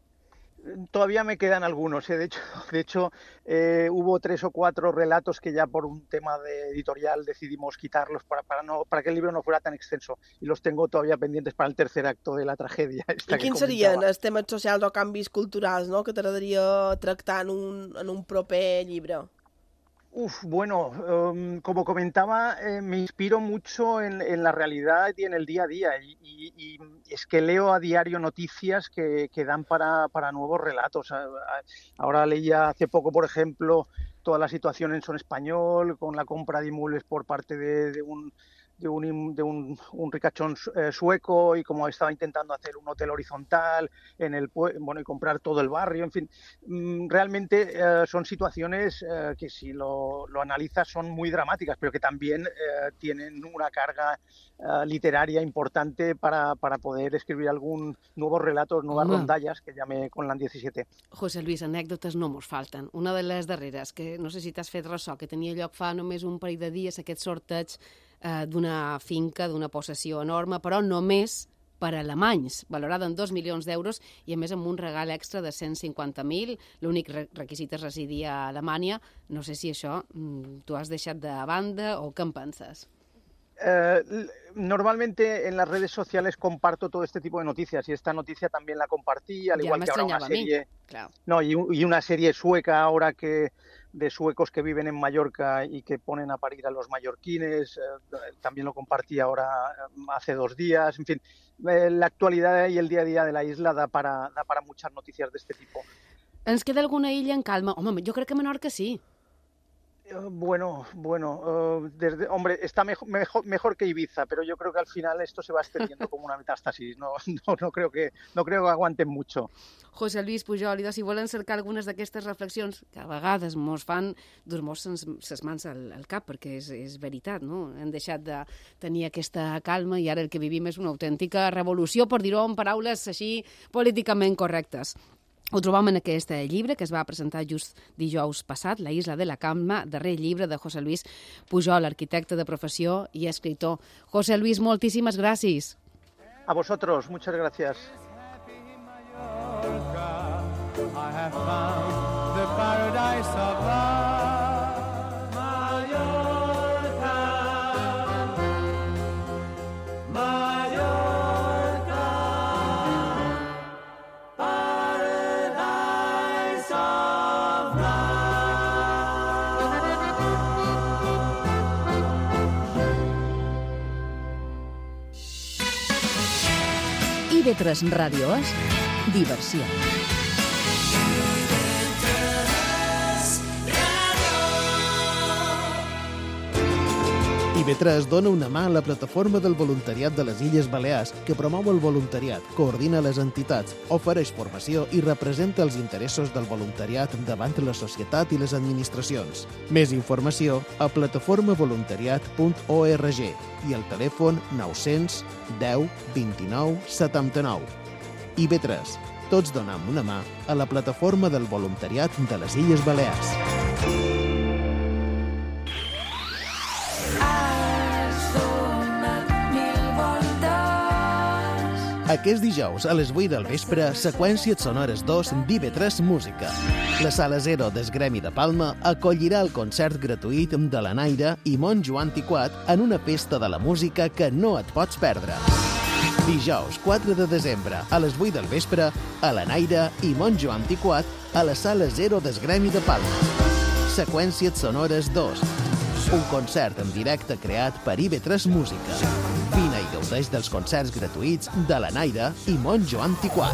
Todavía me quedan algunos, ¿eh? De hecho, de hecho eh, hubo tres o cuatro relatos que ya por un tema de editorial decidimos quitarlos para, para, no, para que el libro no fuera tan extenso y los tengo todavía pendientes para el tercer acto de la tragedia. I quins serien els temes socials o canvis culturals, no?, que t'agradaria tractar en un, en un proper llibre? Uf, bueno, um, como comentaba, eh, me inspiro mucho en, en la realidad y en el día a día. Y, y, y es que leo a diario noticias que, que dan para, para nuevos relatos. Ahora leía hace poco, por ejemplo, toda la situación en Son Español, con la compra de inmuebles por parte de, de un... de un, de un, un ricachón eh, sueco y como estaba intentando hacer un hotel horizontal en el bueno y comprar todo el barrio, en fin, mm, realmente eh, son situaciones eh, que si lo, lo analizas son muy dramáticas, pero que también eh, tienen una carga eh, literaria importante para, para poder escribir algún nuevos relatos, nuevas Home. rondallas que llame con l'any disset. José Luis, anècdotes no mos falten. Una de les darreres, que no sé si t'has fet ressò, que tenia lloc fa només un parell de dies, aquest sorteig eh, d'una finca, d'una possessió enorme, però només per alemanys, valorada en dos milions d'euros i, a més, amb un regal extra de cent cinquanta mil. L'únic requisit és residir a Alemanya. No sé si això mm, tu has deixat de banda o què en penses? Eh, normalmente en las redes sociales comparto todo este tipo de noticias y esta noticia también la compartí, al ya igual que ahora una serie, claro. no, y, y una serie sueca ahora que de suecos que viven en Mallorca y que ponen a parir a los mallorquines, eh, también lo compartí ahora hace dos días, en fin, eh, la actualidad y el día a día de la isla da para, da para muchas noticias de este tipo. Ens queda alguna illa en calma? Home, jo crec que Menorca sí. Uh, bueno, bueno, uh, desde, hombre, está mejor, mejor, mejor que Ibiza, pero yo creo que al final esto se va extendiendo como una metástasis. No, no, no, creo, que, no creo que aguanten mucho. José Luis Pujol, i si volen cercar algunes d'aquestes reflexions que a vegades mos fan dur-nos ses mans al, al cap, perquè és, és veritat, no? Hem deixat de tenir aquesta calma i ara el que vivim és una autèntica revolució, per dir-ho en paraules així políticament correctes. Ho trobam en aquest llibre que es va presentar just dijous passat, La isla de la calma, darrer llibre de José Luis Pujol, arquitecte de professió i escritor. José Luis, moltíssimes gràcies. A vosotros, muchas gracias. I have found the paradise of love, Mallorca, Mallorca, paradise of love. I V tres Ràdio és diversió. I V tres dona una mà a la plataforma del voluntariat de les Illes Balears que promou el voluntariat, coordina les entitats, ofereix formació i representa els interessos del voluntariat davant la societat i les administracions. Més informació a plataforma voluntariat punt org i al telèfon nou cents deu vint-i-nou setanta-nou. I V tres. Tots donem una mà a la plataforma del voluntariat de les Illes Balears. Aquest dijous, a les vuit del vespre, Seqüències Sonores dos d'I V tres Música. La Sala Zero del Gremi de Palma acollirà el concert gratuït de la Naira i Montjoan Tiquat en una festa de la música que no et pots perdre. Dijous, quatre de desembre, a les vuit del vespre, a la Naira i Montjoan Tiquat a la Sala Zero del Gremi de Palma. Seqüències Sonores dos. Un concert en directe creat per I V tres Música. Vine i gaudeix dels concerts gratuïts de la Naira i Montjoan Tiquat.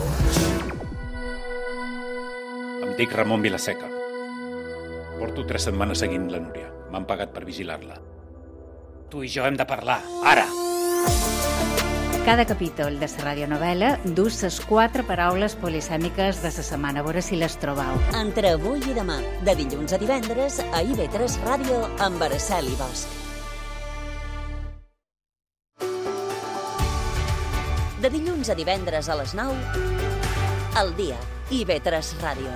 Em dic Ramon Vilaseca. Porto tres setmanes seguint la Núria. M'han pagat per vigilar-la. Tu i jo hem de parlar, ara! Cada capítol de la radionovel·la dus les quatre paraules polisèmiques de la setmana. A veure si les trobeu. Entre avui i demà, de dilluns a divendres, a I V tres Ràdio amb Araceli Bosch. De dilluns a divendres a les nou, al dia, I V tres Ràdio.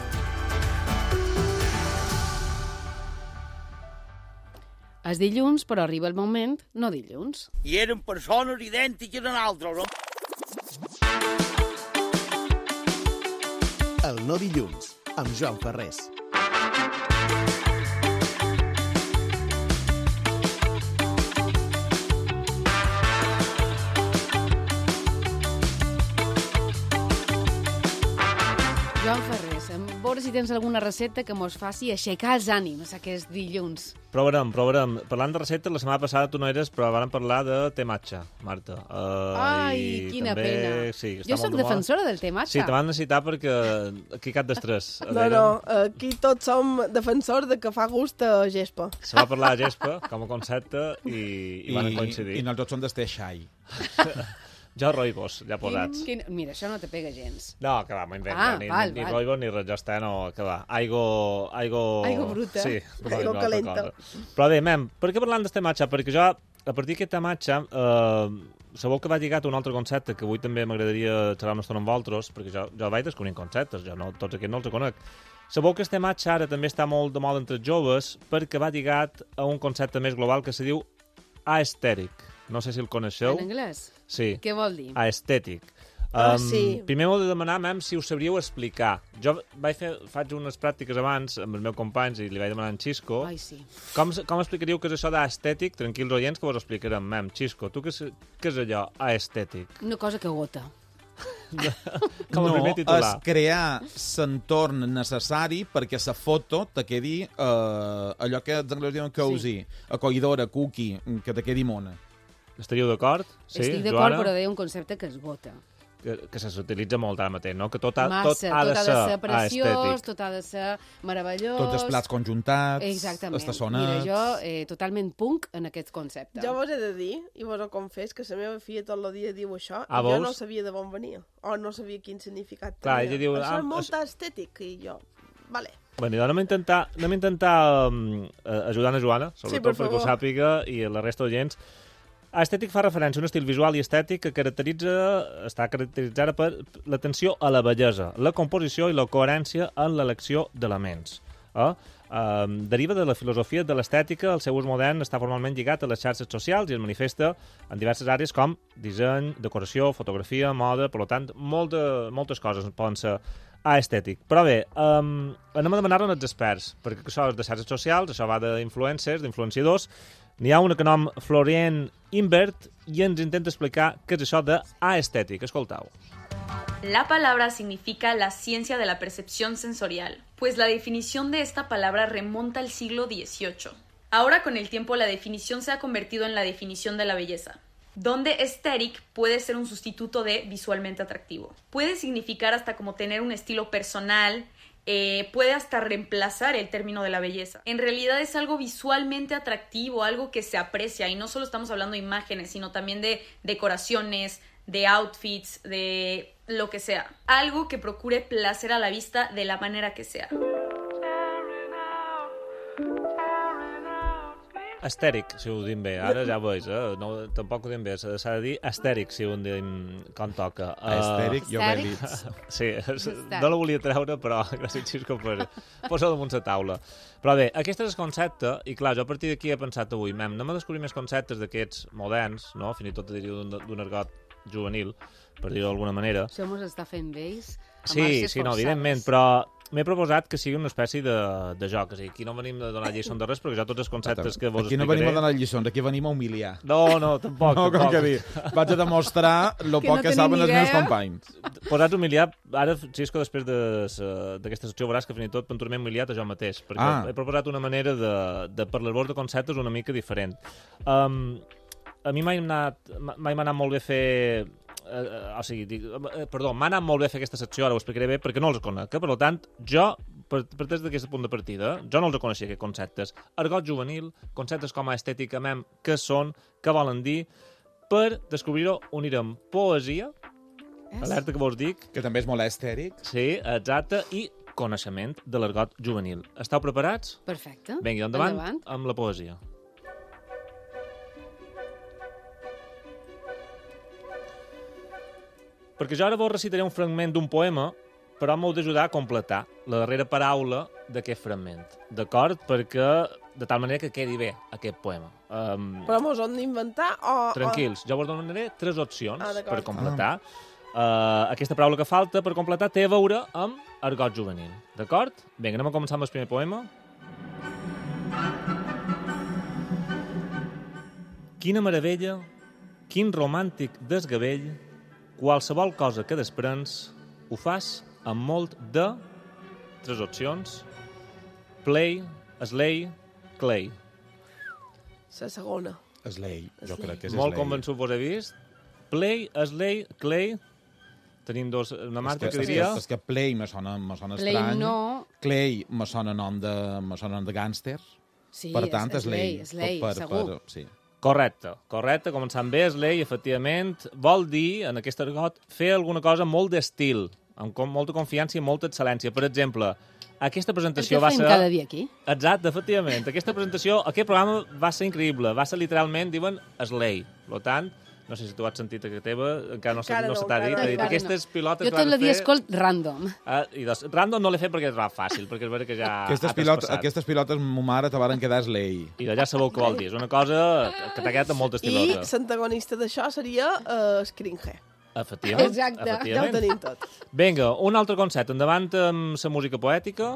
És dilluns, però arriba el moment, no dilluns. I eren persones idèntiques a altres, no? El no dilluns, amb Joan Ferrés. Joan Ferrés, a veure si tens alguna recepta que mos faci aixecar els ànims aquest dilluns. Provarem, provarem. Parlant de receptes, la setmana passada tu no eres, però vam parlar de té matxa, Marta. Uh, Ai, quina també, pena. Sí, jo sóc defensora del té matxa. Sí, te van necessitar perquè aquí cap d'estrès. No, no, aquí tots som defensors de que fa gust a gespa. Se va parlar de gespa com a concepte i, i, i van coincidir. I nosaltres som d'este xai. Jo roibos, ja posats. Quin, quin, mira, això no te pega gens. No, que va, m'ho invento. Ah, ni, val, ni, ni val. roibos ni res, ja està, no, que va. Aigo... Aigo, aigo bruta. Sí. Aigo calenta. Però bé, mem, per què parlant d'este matxa? Perquè jo, a partir d'aquesta matxa, eh, sabeu que va lligat un altre concepte que avui també m'agradaria xerrar una estona amb vosaltres, perquè jo, jo vaig descobrint conceptes, jo no, tots aquests no els conec. Sabeu que este matxa ara també està molt de moda entre joves perquè va lligat a un concepte més global que se diu aesthetic. No sé si el coneixeu. En anglès? Sí. Què vol dir? Aesthetic. Ah, um, sí. Primer m'ho de demanar, mem, si us sabríeu explicar. Jo vaig fer, faig unes pràctiques abans amb els meus companys i li vaig demanar en Xisco. Ai, sí. Com, com explicaríeu que és això d'aestètic? Tranquils oients, que vos explicarem, mem. Xisco, tu què és, què és allò, aestètic? Una cosa que gota. Com a no, primer titular. és crear l'entorn necessari perquè la foto te quedi eh, allò que els anglesos diuen cozy, sí. acollidora, cookie, que te quedi mona. Estaríeu d'acord? Sí, Estic d'acord, però deia un concepte que es gota. que, que s'utilitza molt ara mateix, no? Que tot ha, Massa, tot ha de tot ser, ha de ser preciós, estètic. tot ha de ser meravellós. Tots els plats conjuntats, Exactament. estacionats... Mira, jo eh, totalment punk en aquest concepte. Jo vos he de dir, i vos ho confés, que la meva filla tot el dia diu això, Ah, i jo veus? no sabia de on venia, o no sabia quin significat Clar, tenia. ella diu, Això ah, és molt estètic, i jo... Vale. Bueno, i anem a intentar, anem a intentar um, ajudar a Joana, sobretot per perquè ho favor. sàpiga, i la resta d'oients. Estètic fa referència a un estil visual i estètic que caracteritza, està caracteritzada per l'atenció a la bellesa, la composició i la coherència en l'elecció d'elements. Eh? Um, deriva de la filosofia de l'estètica, el seu ús modern està formalment lligat a les xarxes socials i es manifesta en diverses àrees com disseny, decoració, fotografia, moda, per tant, molta, moltes coses poden ser aestètic. Però bé, um, anem a demanar-ho als experts, perquè això és de xarxes socials, això va d'influencers, d'influenciadors. N'hi ha un econom, Florian Imbert, i ens intenta explicar què és això d'aestètic. Escoltau. La palabra significa la ciencia de la percepción sensorial, pues la definición de esta palabra remonta al siglo dieciocho. Ahora con el tiempo la definición se ha convertido en la definición de la belleza, donde aesthetic puede ser un sustituto de visualmente atractivo. Puede significar hasta como tener un estilo personal, eh, puede hasta reemplazar el término de la belleza. En realidad es algo visualmente atractivo, algo que se aprecia, y no solo estamos hablando de imágenes, sino también de decoraciones, de outfits, de lo que sea. Algo que procure placer a la vista de la manera que sea. Estèric, si ho dim bé. Ara ja ho veus, eh? No, tampoc ho dim bé. S'ha de dir estèric, si ho dim com toca. Estèric, jo Uh, bé dit. Sí, no la volia treure, però gràcies, Xisco, per posar-ho damunt la taula. Però bé, aquest és el concepte, i clar, jo a partir d'aquí he pensat avui, mem, anem a descobrir més conceptes d'aquests moderns, no? Fins i tot diria d'un argot juvenil, per dir-ho d'alguna manera. Això mos està fent vells. Sí, sí, no, evidentment, però m'he proposat que sigui una espècie de, de joc. És a dir, aquí no venim a donar lliçons de res, perquè jo tots els conceptes que vos Aquí no explicaré... venim a donar lliçons, aquí venim a humiliar. No, no, tampoc. No, tampoc. com que dir, vaig a demostrar lo Que poc no que tenim saben els idea. meus companys. Posats a humiliar, ara, Xisco, després de- d'aquesta secció veuràs que fins i tot m'he humiliat a jo mateix, perquè Ah. he proposat una manera de, de parlar-vos de conceptes una mica diferent. Um, a mi mai m'ha anat, mai m'ha anat molt bé fer... Uh, o sigui, dic, uh, perdó, m'ha anat molt bé fer aquesta secció, ara ho explicaré bé, perquè no els conec. Per tant, jo, per, per des d'aquest punt de partida, jo no els coneixia, aquests conceptes. Argot juvenil, conceptes com a estètica, mem, què són, què volen dir. Per descobrir-ho, unirem poesia, És? alerta que vos dic. Que també és molt estèric. Sí, exacte, i coneixement de l'argot juvenil. Esteu preparats? Perfecte. Vinga, endavant, Endavant. amb la poesia. Perquè jo ara vos recitaré un fragment d'un poema, però m'heu d'ajudar a completar la darrera paraula d'aquest fragment. D'acord? Perquè de tal manera que quedi bé aquest poema. Um, Però mos ho hem d'inventar o... tranquils, jo vos donaré tres opcions Ah, d'acord. per completar. Uh, aquesta paraula que falta per completar té a veure amb argot juvenil. D'acord? Vinga, anem a començar amb el primer poema. Quina meravella, quin romàntic desgavell, qualsevol cosa que desprens ho fas amb molt de... Tres opcions. Play, Slay, Clay. La segona. Slay, jo Slay. crec que és Molt Slay. convençut vos he vist. Play, Slay, Clay. Tenim dos, una Marta és que, que, diria... És que Play me sona, me sona Play estrany. no. Clay me sona nom de, me sona nom de gàngster. Sí, per és- tant, és Slay. Slay, Slay, Tot per, segur. Per, sí. Correcte, correcte, començant bé, Slay, efectivament, vol dir, en aquest argot, fer alguna cosa molt d'estil, amb com, molta confiança i molta excel·lència. Per exemple, aquesta presentació El que va fem ser... cada dia aquí. Exacte, efectivament. Aquesta presentació, aquest programa va ser increïble. Va ser literalment, diuen, Slay. Per tant, no sé si tu has sentit aquesta teva, encara no, Encara no, no, se t'ha dit. encara Ha dit, no. aquestes pilotes Jo que tot vas el dia fer... escolt random. Ah, i doncs, random no l'he fet perquè és fàcil, perquè és vera que ja Aquestes, ha pilot, traspassat. aquestes pilotes, mo mare, te varen quedar Slay. I ja sabeu què vol dir. És una cosa que t'ha quedat amb molt I estilosa. l'antagonista d'això seria uh, Skringe. Efectivament. Exacte, ja ho efectivament. tenim tot. Vinga, un altre concepte. Endavant amb la música poètica.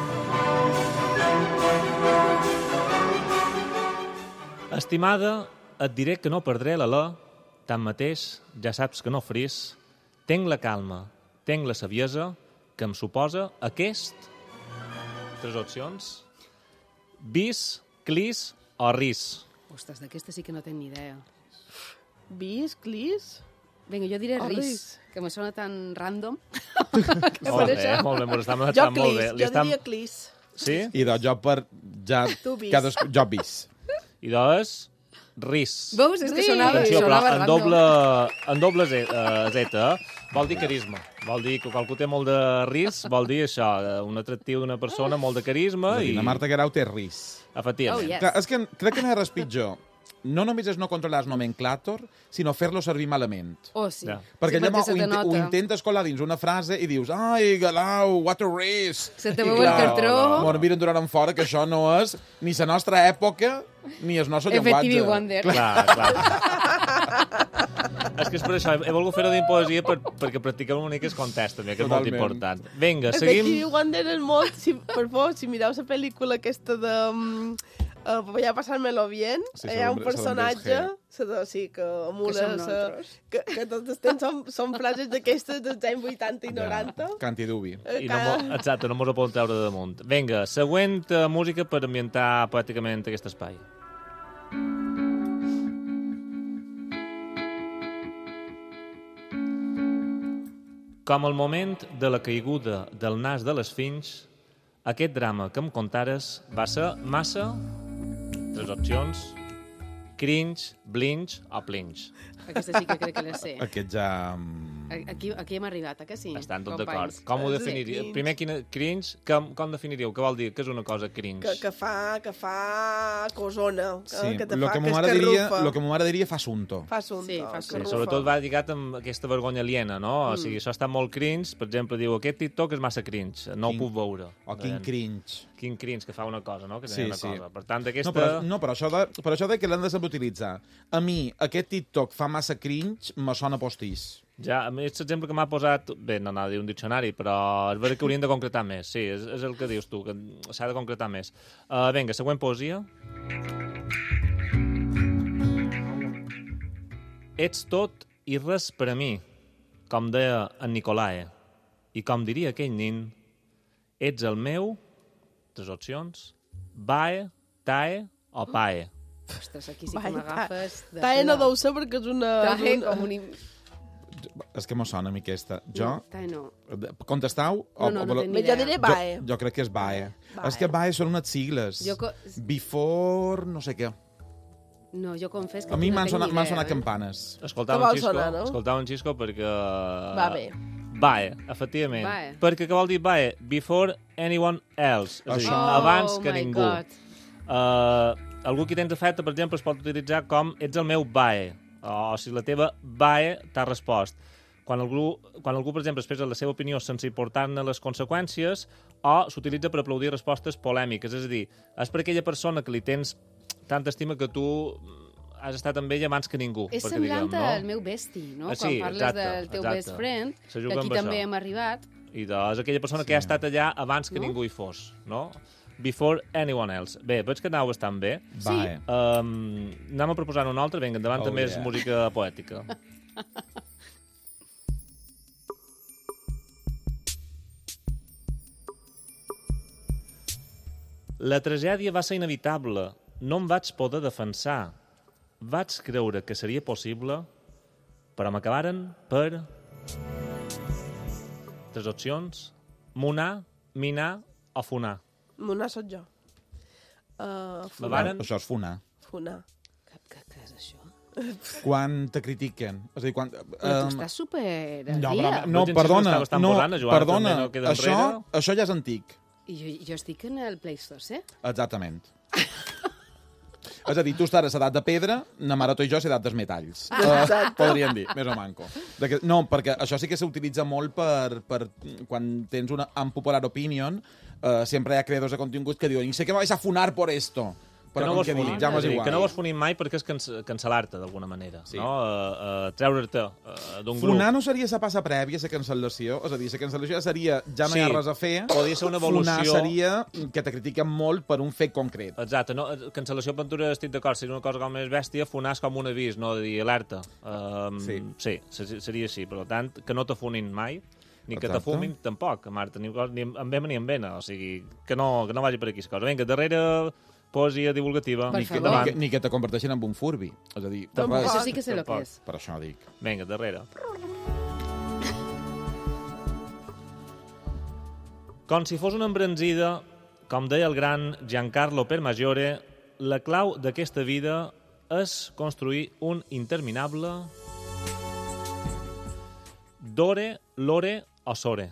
Estimada, et diré que no perdré l'alè, tanmateix, ja saps que no fris, tenc la calma, tenc la saviesa que em suposa aquest... Tres opcions. Bis, clis o ris. Ostres, d'aquesta sí que no tinc ni idea. Bis, clis... Vinga, jo diré Oh, Ris, Ris. que me sona tan random. Molt bé, molt bé, m'ho estem Jo adaptant molt Clis, bé. Li jo estem... diria Clis. Sí? I de jo per... Ja, Tu bis. cadascú, jo bis. I doncs, Ris. Veus? És que Ris. sonava, Atenció, però sonava en random. doble, en doble Z, uh, Z vol dir carisma. Vol dir que qualcú té molt de ris, vol dir això, eh, un atractiu d'una persona, molt de carisma. I... I... La Marta Guerau té ris. Efectivament. Oh, yes. Clar, és que crec que no hi ha res pitjor. No només és no controlar el nomenclàtor, sinó fer-lo servir malament. Oh, sí. Ja. Perquè Sí, llavors perquè se ho, te int nota. ho intentes colar dins una frase i dius ai, Galau, what a race. Se te I veu el clar, cartró. Bueno, miren durant en fora que això no és ni la nostra època ni el nostre Effective llenguatge. Wonder. Clar, clar. És que és per això, he volgut fer-ho dins poesia per, perquè practiquem una mica el context, també, que és molt Totalment. important. Vinga, Seguim... seguim... Wonder és molt... Si, per favor, si mireu la pel·lícula aquesta de... Um, uh, voy a pasármelo bien, Sí, hi ha un Salomé- personatge... Salomé Se, sí, que emula... Que som sa- nosaltres. que, que tots els temps són, són frases d'aquestes dels anys vuitanta i noranta. Cantidubi. I no mo... Exacte, no mos ho podem treure de damunt. Vinga, següent uh, música per ambientar poèticament aquest espai. Com el moment de la caiguda del nas de les fins, aquest drama que em contares va ser massa... Tres opcions. Cringe, blinch o plinch. Aquesta sí que crec que la sé. Aquest ja... mm, Aquí, aquí hem arribat, eh, que sí? Estan tot companys? d'acord. Com ho Sí, definiríeu? cringe. Primer, quina, cringe, com, com definiríeu? Què vol dir? Què és una cosa cringe? Que, que fa, que fa cosona. Que, Sí, que te lo fa, que que mo mare diria, escarrufa. lo que mo mare diria fa assunto. Fa assunto. Sí, fa que Sí, rufa. sobretot va lligat amb aquesta vergonya aliena, no? Mm. O sigui, això està molt cringe. Per exemple, diu, aquest TikTok és massa cringe, no Quin- ho puc veure. O quin cringe. Quin cringe, que fa una cosa, no? Que Sí, sí, una sí. cosa. Per tant, aquesta... No, però, no, però això de, però això de que l'han de saber utilitzar. A mi, aquest TikTok fa massa cringe, me sona postís. Ja, a mi és l'exemple que m'ha posat... Bé, no anava a dir un diccionari, però és veritat que hauríem de concretar més. Sí, és, és el que dius tu, que s'ha de concretar més. Uh, vinga, següent poesia. Ets tot i res per a mi, com deia en Nicolae. I com diria aquell nin, ets el meu... Tres opcions. Bae, tae o pae. Ostres, aquí sí Vai, que m'agafes... de Tae no pla. deu ser perquè és una... Tae és una... com un... És que me sona a mi aquesta. Jo... No, tae no. Contestau? O, No, no, o, no o- tinc ni Jo idea. diré Bae. Jo, jo crec que és Bae. Bae. És que Bae són unes sigles. Jo co- Before... no sé què. No, jo confés que A mi no m'han tinc sonat, ni m'han idea, sonat eh? campanes. Escoltava Que en vol Xisco, sonar, no? escoltava en Xisco perquè... Va bé. Bae, efectivament. Bae. Perquè què vol dir Bae? Before anyone else. És a dir, Això. abans Oh que my ningú. God. Uh, algú que tens afecte, per exemple, es pot utilitzar com ets el meu Bae. O si la teva Bae t'ha respost. Quan algú, quan algú, per exemple, expressa la seva opinió sense importar-ne les conseqüències, o s'utilitza per aplaudir respostes polèmiques. És a dir, és per aquella persona que li tens tanta estima que tu has estat amb ell abans que ningú. És perquè, semblant diguem, no? al meu besti, no? Ah, Quan sí, parles exacte, del teu exacte. best friend, Se que juga aquí amb també això. hem arribat. I doncs aquella persona Sí. que ha estat allà abans que No? ningú hi fos, no? Before anyone else. Bé, veig que anau bastant bé. Bae. Um, anem a proposar un altre. Vinga, endavant, Oh, també és yeah. música poètica. La tragèdia va ser inevitable. No em vaig poder defensar. Vaig creure que seria possible, però m'acabaren per... Tres opcions. Munar, minar o funar. Mona sóc jo. Uh, Me funar. varen... Això és funar. Funar. Què, què, què és això? Quan te critiquen. És a dir, quan... Però tu em, estàs super... No, al dia. però, no, Veig en Xisco perdona, està bastant no, borrant, a Joan perdona, també no queda això, enrere. això ja és antic. I jo, jo estic en el Play Store, eh? Exactament. És a dir, tu estàs a l'edat de pedra, na Marató i jo a l'edat dels metalls. Ah, Uh, podríem dir, més o manco. De que, no, perquè això sí que s'utilitza molt per, per quan tens una unpopular opinion, uh, sempre hi ha creadors de continguts que diuen i sé que me vais a funar por esto. Que Però no com vols que funir, dic, ja és m'és a dir, igual. que no vols funir mai perquè és canc- cancel·lar-te d'alguna manera, Sí. no? Uh, uh, treure'te uh, d'un grup. Funar no seria la passa prèvia, la cancel·lació? És a dir, la cancel·lació ja seria ja no hi ha Sí. res a fer. Podria ser una evolució. Funar seria que te critiquen molt per un fet concret. Exacte, no? Cancel·lació aventura estic d'acord, seria una cosa com més bèstia, funar és com un avís, no? De dir alerta. Um, Sí. Sí, se- seria així, per tant, que no te funin mai, ni que te Exacte. fumin tampoc, Marta, ni, ni en vena ni en vena, o sigui, que no, que no vagi per aquí la cosa. Vinga, darrere poesia divulgativa. Ni que, ni, que, ni que te converteixin en un Furby. És a dir, tampoc. Això sí que sé el que és. Per això dic. Vinga, darrere. Com si fos una embranzida, com deia el gran Giancarlo Permaggiore, la clau d'aquesta vida és construir un interminable Dore, Lore o Sore.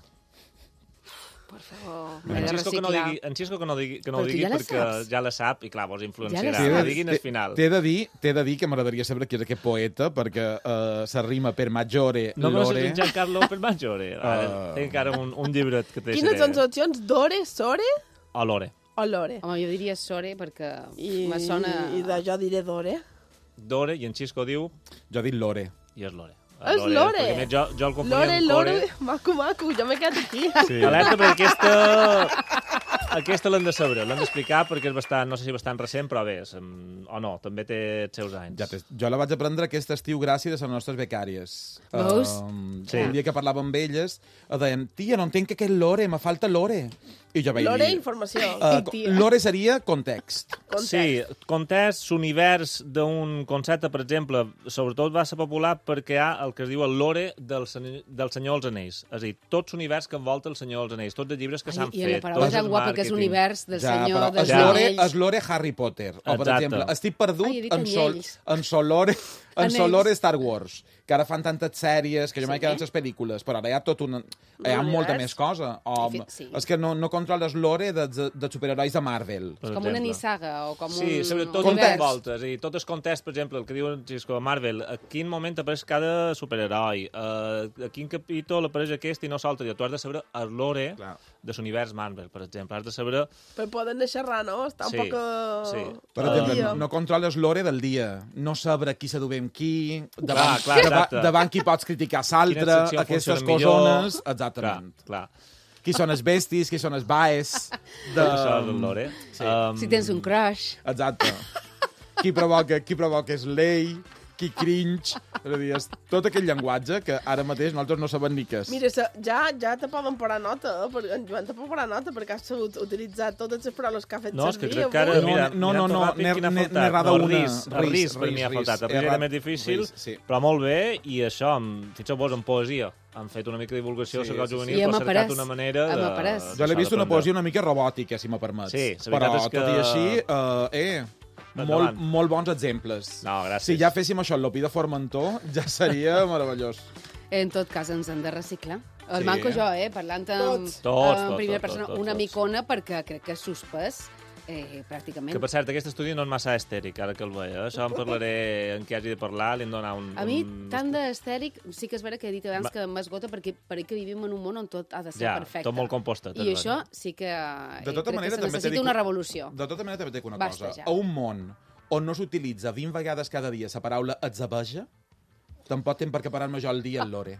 Per favor, en Xisco que no digui, en Xisco que no digui, que no digui ja perquè saps. Ja la sap i clar, vos influenciarà. Ja la diguin al final. T'he de dir, t'he de dir que m'agradaria saber qui és aquest poeta perquè uh, se rima per Maggiore, no Lore... No coneixes Giancarlo per Maggiore? Uh... Tinc encara un, un llibret que té. Quines són les opcions? Dore, Sore? O Lore. O Lore. Home, jo diria Sore perquè I, me sona... I de, jo diré Dore. Dore, i en Xisco diu... Jo dic Lore. I és Lore. És Lore. Lore. Jo, jo el Lore, Lore, maco, maco, jo m'he quedat aquí. Sí. Alerta, perquè aquesta... Aquesta l'hem de saber, l'hem d'explicar perquè és bastant, no sé si bastant recent, però bé, és, o no, també té els seus anys. Ja jo la vaig aprendre aquest estiu gràcies a les nostres becàries. Veus? Um, sí. Un dia que parlava amb elles, deien, tia, no entenc que aquest Lore, me falta Lore. I jo vaig Lore, dir... informació. Uh, Lore seria context. Context. Sí, context, l'univers d'un concepte, per exemple, sobretot va ser popular perquè hi ha el que es diu el lore del, del Senyor dels Anells. És a dir, tots l'univers que envolta el Senyor dels Anells, tots els llibres que s'han fet. I la paraula tan guapa que és l'univers del ja, Senyor dels ja. Anells. És lore Harry Potter. O, per Exacte. exemple, estic perdut Ai, en, sol, en Solore... En Solore Star Wars, que ara fan tantes sèries que jo m'he quedat en les pel·lícules, però ara hi ha tot una... Hi ha molta més cosa. O, sí. És que no, no controles l'ore de, de, de superherois de Marvel. És com una nissaga o com sí, un... sobretot tot envoltes. I tot el context, per exemple, el que diu Xisco Marvel, a quin moment apareix cada superheroi, a, a quin capítol apareix aquest i no l'altre. Tu has de saber el lore Clar. de l'univers Marvel, per exemple. Has de saber... Per poder anar xerrar, no? Està un sí, poc... Sí. Per exemple, no, no controles l'ore del dia. No saber qui s'aduem qui, davant, clar, clar, davant, davant qui pots criticar l'altre, aquestes cosones... Exactament. Clar, clar. Qui són els bestis, qui són els baes... De... Això és el lore. Sí. Um... Si tens un crush... Exacte. Qui provoca, qui provoca és l'ei, qui cringe... És a dir, és tot aquell llenguatge que ara mateix nosaltres no sabem ni què és. Mira, ja, ja te poden parar nota, eh? Per, en Joan te pot parar nota perquè has sabut utilitzar totes les paraules que ha fet no, servir. No, és que crec que ara... Mira, no, no, no, n'he errada una. Ris, ris, per mi ha faltat. El ris era més difícil, però molt bé, i això, fixeu-vos, en poesia. Han fet una mica de divulgació sí, a sí, juvenil, sí. però ha cercat una manera de... Jo l'he vist una poesia una mica robòtica, si m'ho permets. Sí, la però, veritat és que... tot i així, uh, eh... Molt, molt bons exemples. No, gràcies. Si ja féssim això al Lopí de Formentor, ja seria meravellós. En tot cas, ens hem de reciclar. El sí. manco jo, eh, parlant en, tots. Tots, en primera tots, persona, tots, tots, una tots. micona, perquè crec que és suspès, eh, pràcticament. Que, per cert, aquest estudi no és massa estèric, ara que el veia. Eh? Això en parlaré en què hagi de parlar, li hem donat un... A mi, un... tant d'estèric, sí que és vera que he dit abans Va... que m'esgota perquè pareix que vivim en un món on tot ha de ser ja, perfecte. tot molt compostat. I això sí que, de eh, tota crec manera, que se necessita una revolució. De tota manera, també et dic una Basta, cosa. ja. A un món on no s'utilitza vint vegades cada dia la paraula etzabeja, tampoc tem per què parar-me jo al dia en l'ore.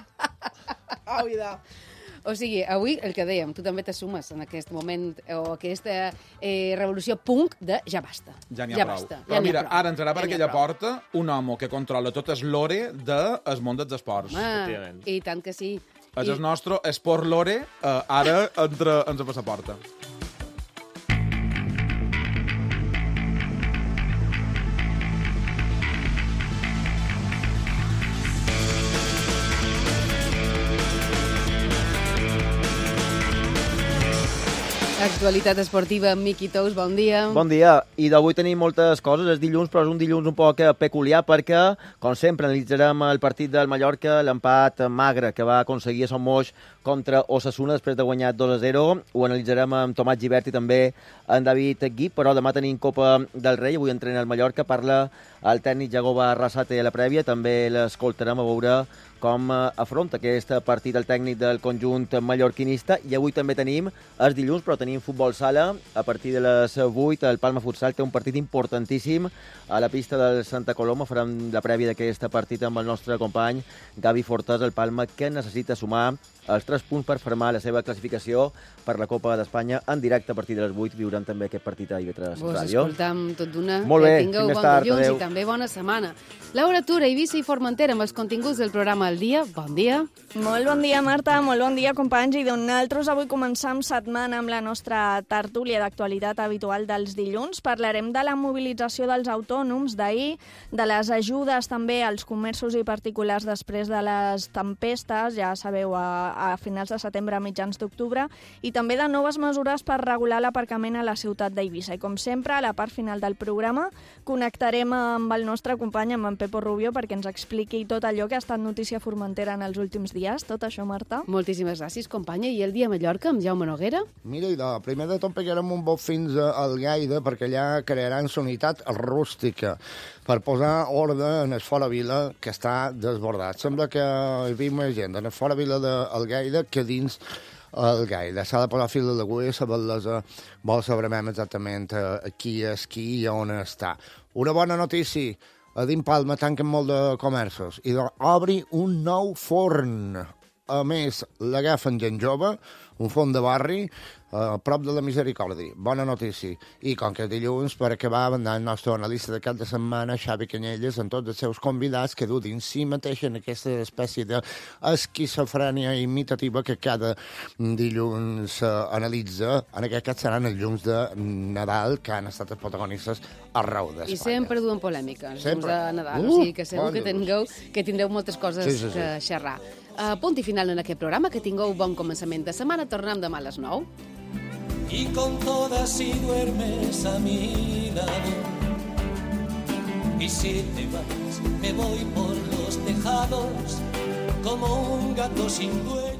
Au, idà. O sigui, avui, el que dèiem, tu també t'assumes en aquest moment, o aquesta eh, revolució punk de ja basta. Ja n'hi ha ja prou. Basta, Però ja mira, prou. ara entrarà per ja aquella porta un home que controla tot el lore del món dels esports. Home, i tant que sí. És I... el nostre esport lore, eh, ara entra, entra per la porta. Actualitat esportiva amb Miqui Tous, bon dia. Bon dia, i d'avui tenim moltes coses, és dilluns, però és un dilluns un poc peculiar perquè, com sempre, analitzarem el partit del Mallorca, l'empat magre que va aconseguir a Son Moix contra Osasuna després de guanyar dos a zero. Ho analitzarem amb Tomàs Gibert i també en David Guip, però demà tenim Copa del Rei, avui entrena el Mallorca, parla el tècnic Jagoba Arrasate a la prèvia, també l'escoltarem a veure com afronta aquest partit el tècnic del conjunt mallorquinista. I avui també tenim, és dilluns, però tenim futbol sala. A partir de les vuit, el Palma Futsal té un partit importantíssim a la pista del Santa Coloma. Farem la prèvia d'aquest partit amb el nostre company Gavi Fortes, el Palma, que necessita sumar els tres punts per fermar la seva classificació per la Copa d'Espanya en directe a partir de les vuit. Viuran també aquest partit a I V tres Vos Ràdio. Vos escoltam tot d'una. Molt bé, que tingueu fins bon tard, dilluns adeu. i també bona setmana. Laura Tura, Eivissa i Formentera amb els continguts del programa al dia. Bon dia. Molt bon dia, Marta. Molt bon dia, companys. I nosaltres avui començam setmana amb la nostra tertúlia d'actualitat habitual dels dilluns. Parlarem de la mobilització dels autònoms d'ahir, de les ajudes també als comerços i particulars després de les tempestes, ja sabeu, a, a finals de setembre, a mitjans d'octubre, i també de noves mesures per regular l'aparcament a la ciutat d'Eivissa. I com sempre, a la part final del programa, connectarem amb el nostre company, amb en Pepo Rubio, perquè ens expliqui tot allò que ha estat notícia a Formentera en els últims dies. Tot això, Marta. Moltíssimes gràcies, companya. I el dia a Mallorca, amb Jaume Noguera? Mira, idò, primer de tot pegarem un bot fins al Gaida, perquè allà crearan la unitat rústica per posar ordre en el Fora Vila, que està desbordat. Sembla que hi havia més gent en el Fora Vila del Gaida que dins el Gaida. S'ha de posar fil de l'agulla, saber-les, vol saber exactament qui és qui i on està. Una bona notícia, a dins Palma tanquen molt de comerços i obri un nou forn. A més, l'agafen gent jove, un forn de barri, a prop de la Misericòrdia. Bona notícia. I com que dilluns, per acabar, vendrà el nostre analista de cap de setmana, Xavi Canyelles, amb tots els seus convidats, que du dins si mateix en aquesta espècie d'esquizofrènia imitativa que cada dilluns uh, analitza. En aquest cas seran els llums de Nadal, que han estat els protagonistes arreu d'Espanya. I sempre duen polèmiques, els llums Sempre. de Nadal. Uh, o sigui que segur bon que, tingueu, que tindreu moltes coses Sí, sí, sí. que xerrar. Uh, punt i final en aquest programa, que tingueu bon començament de setmana. Tornem demà a les nou. Y con todas si duermes a mi lado. Y si te vas, me voy por los tejados como un gato sin dueño.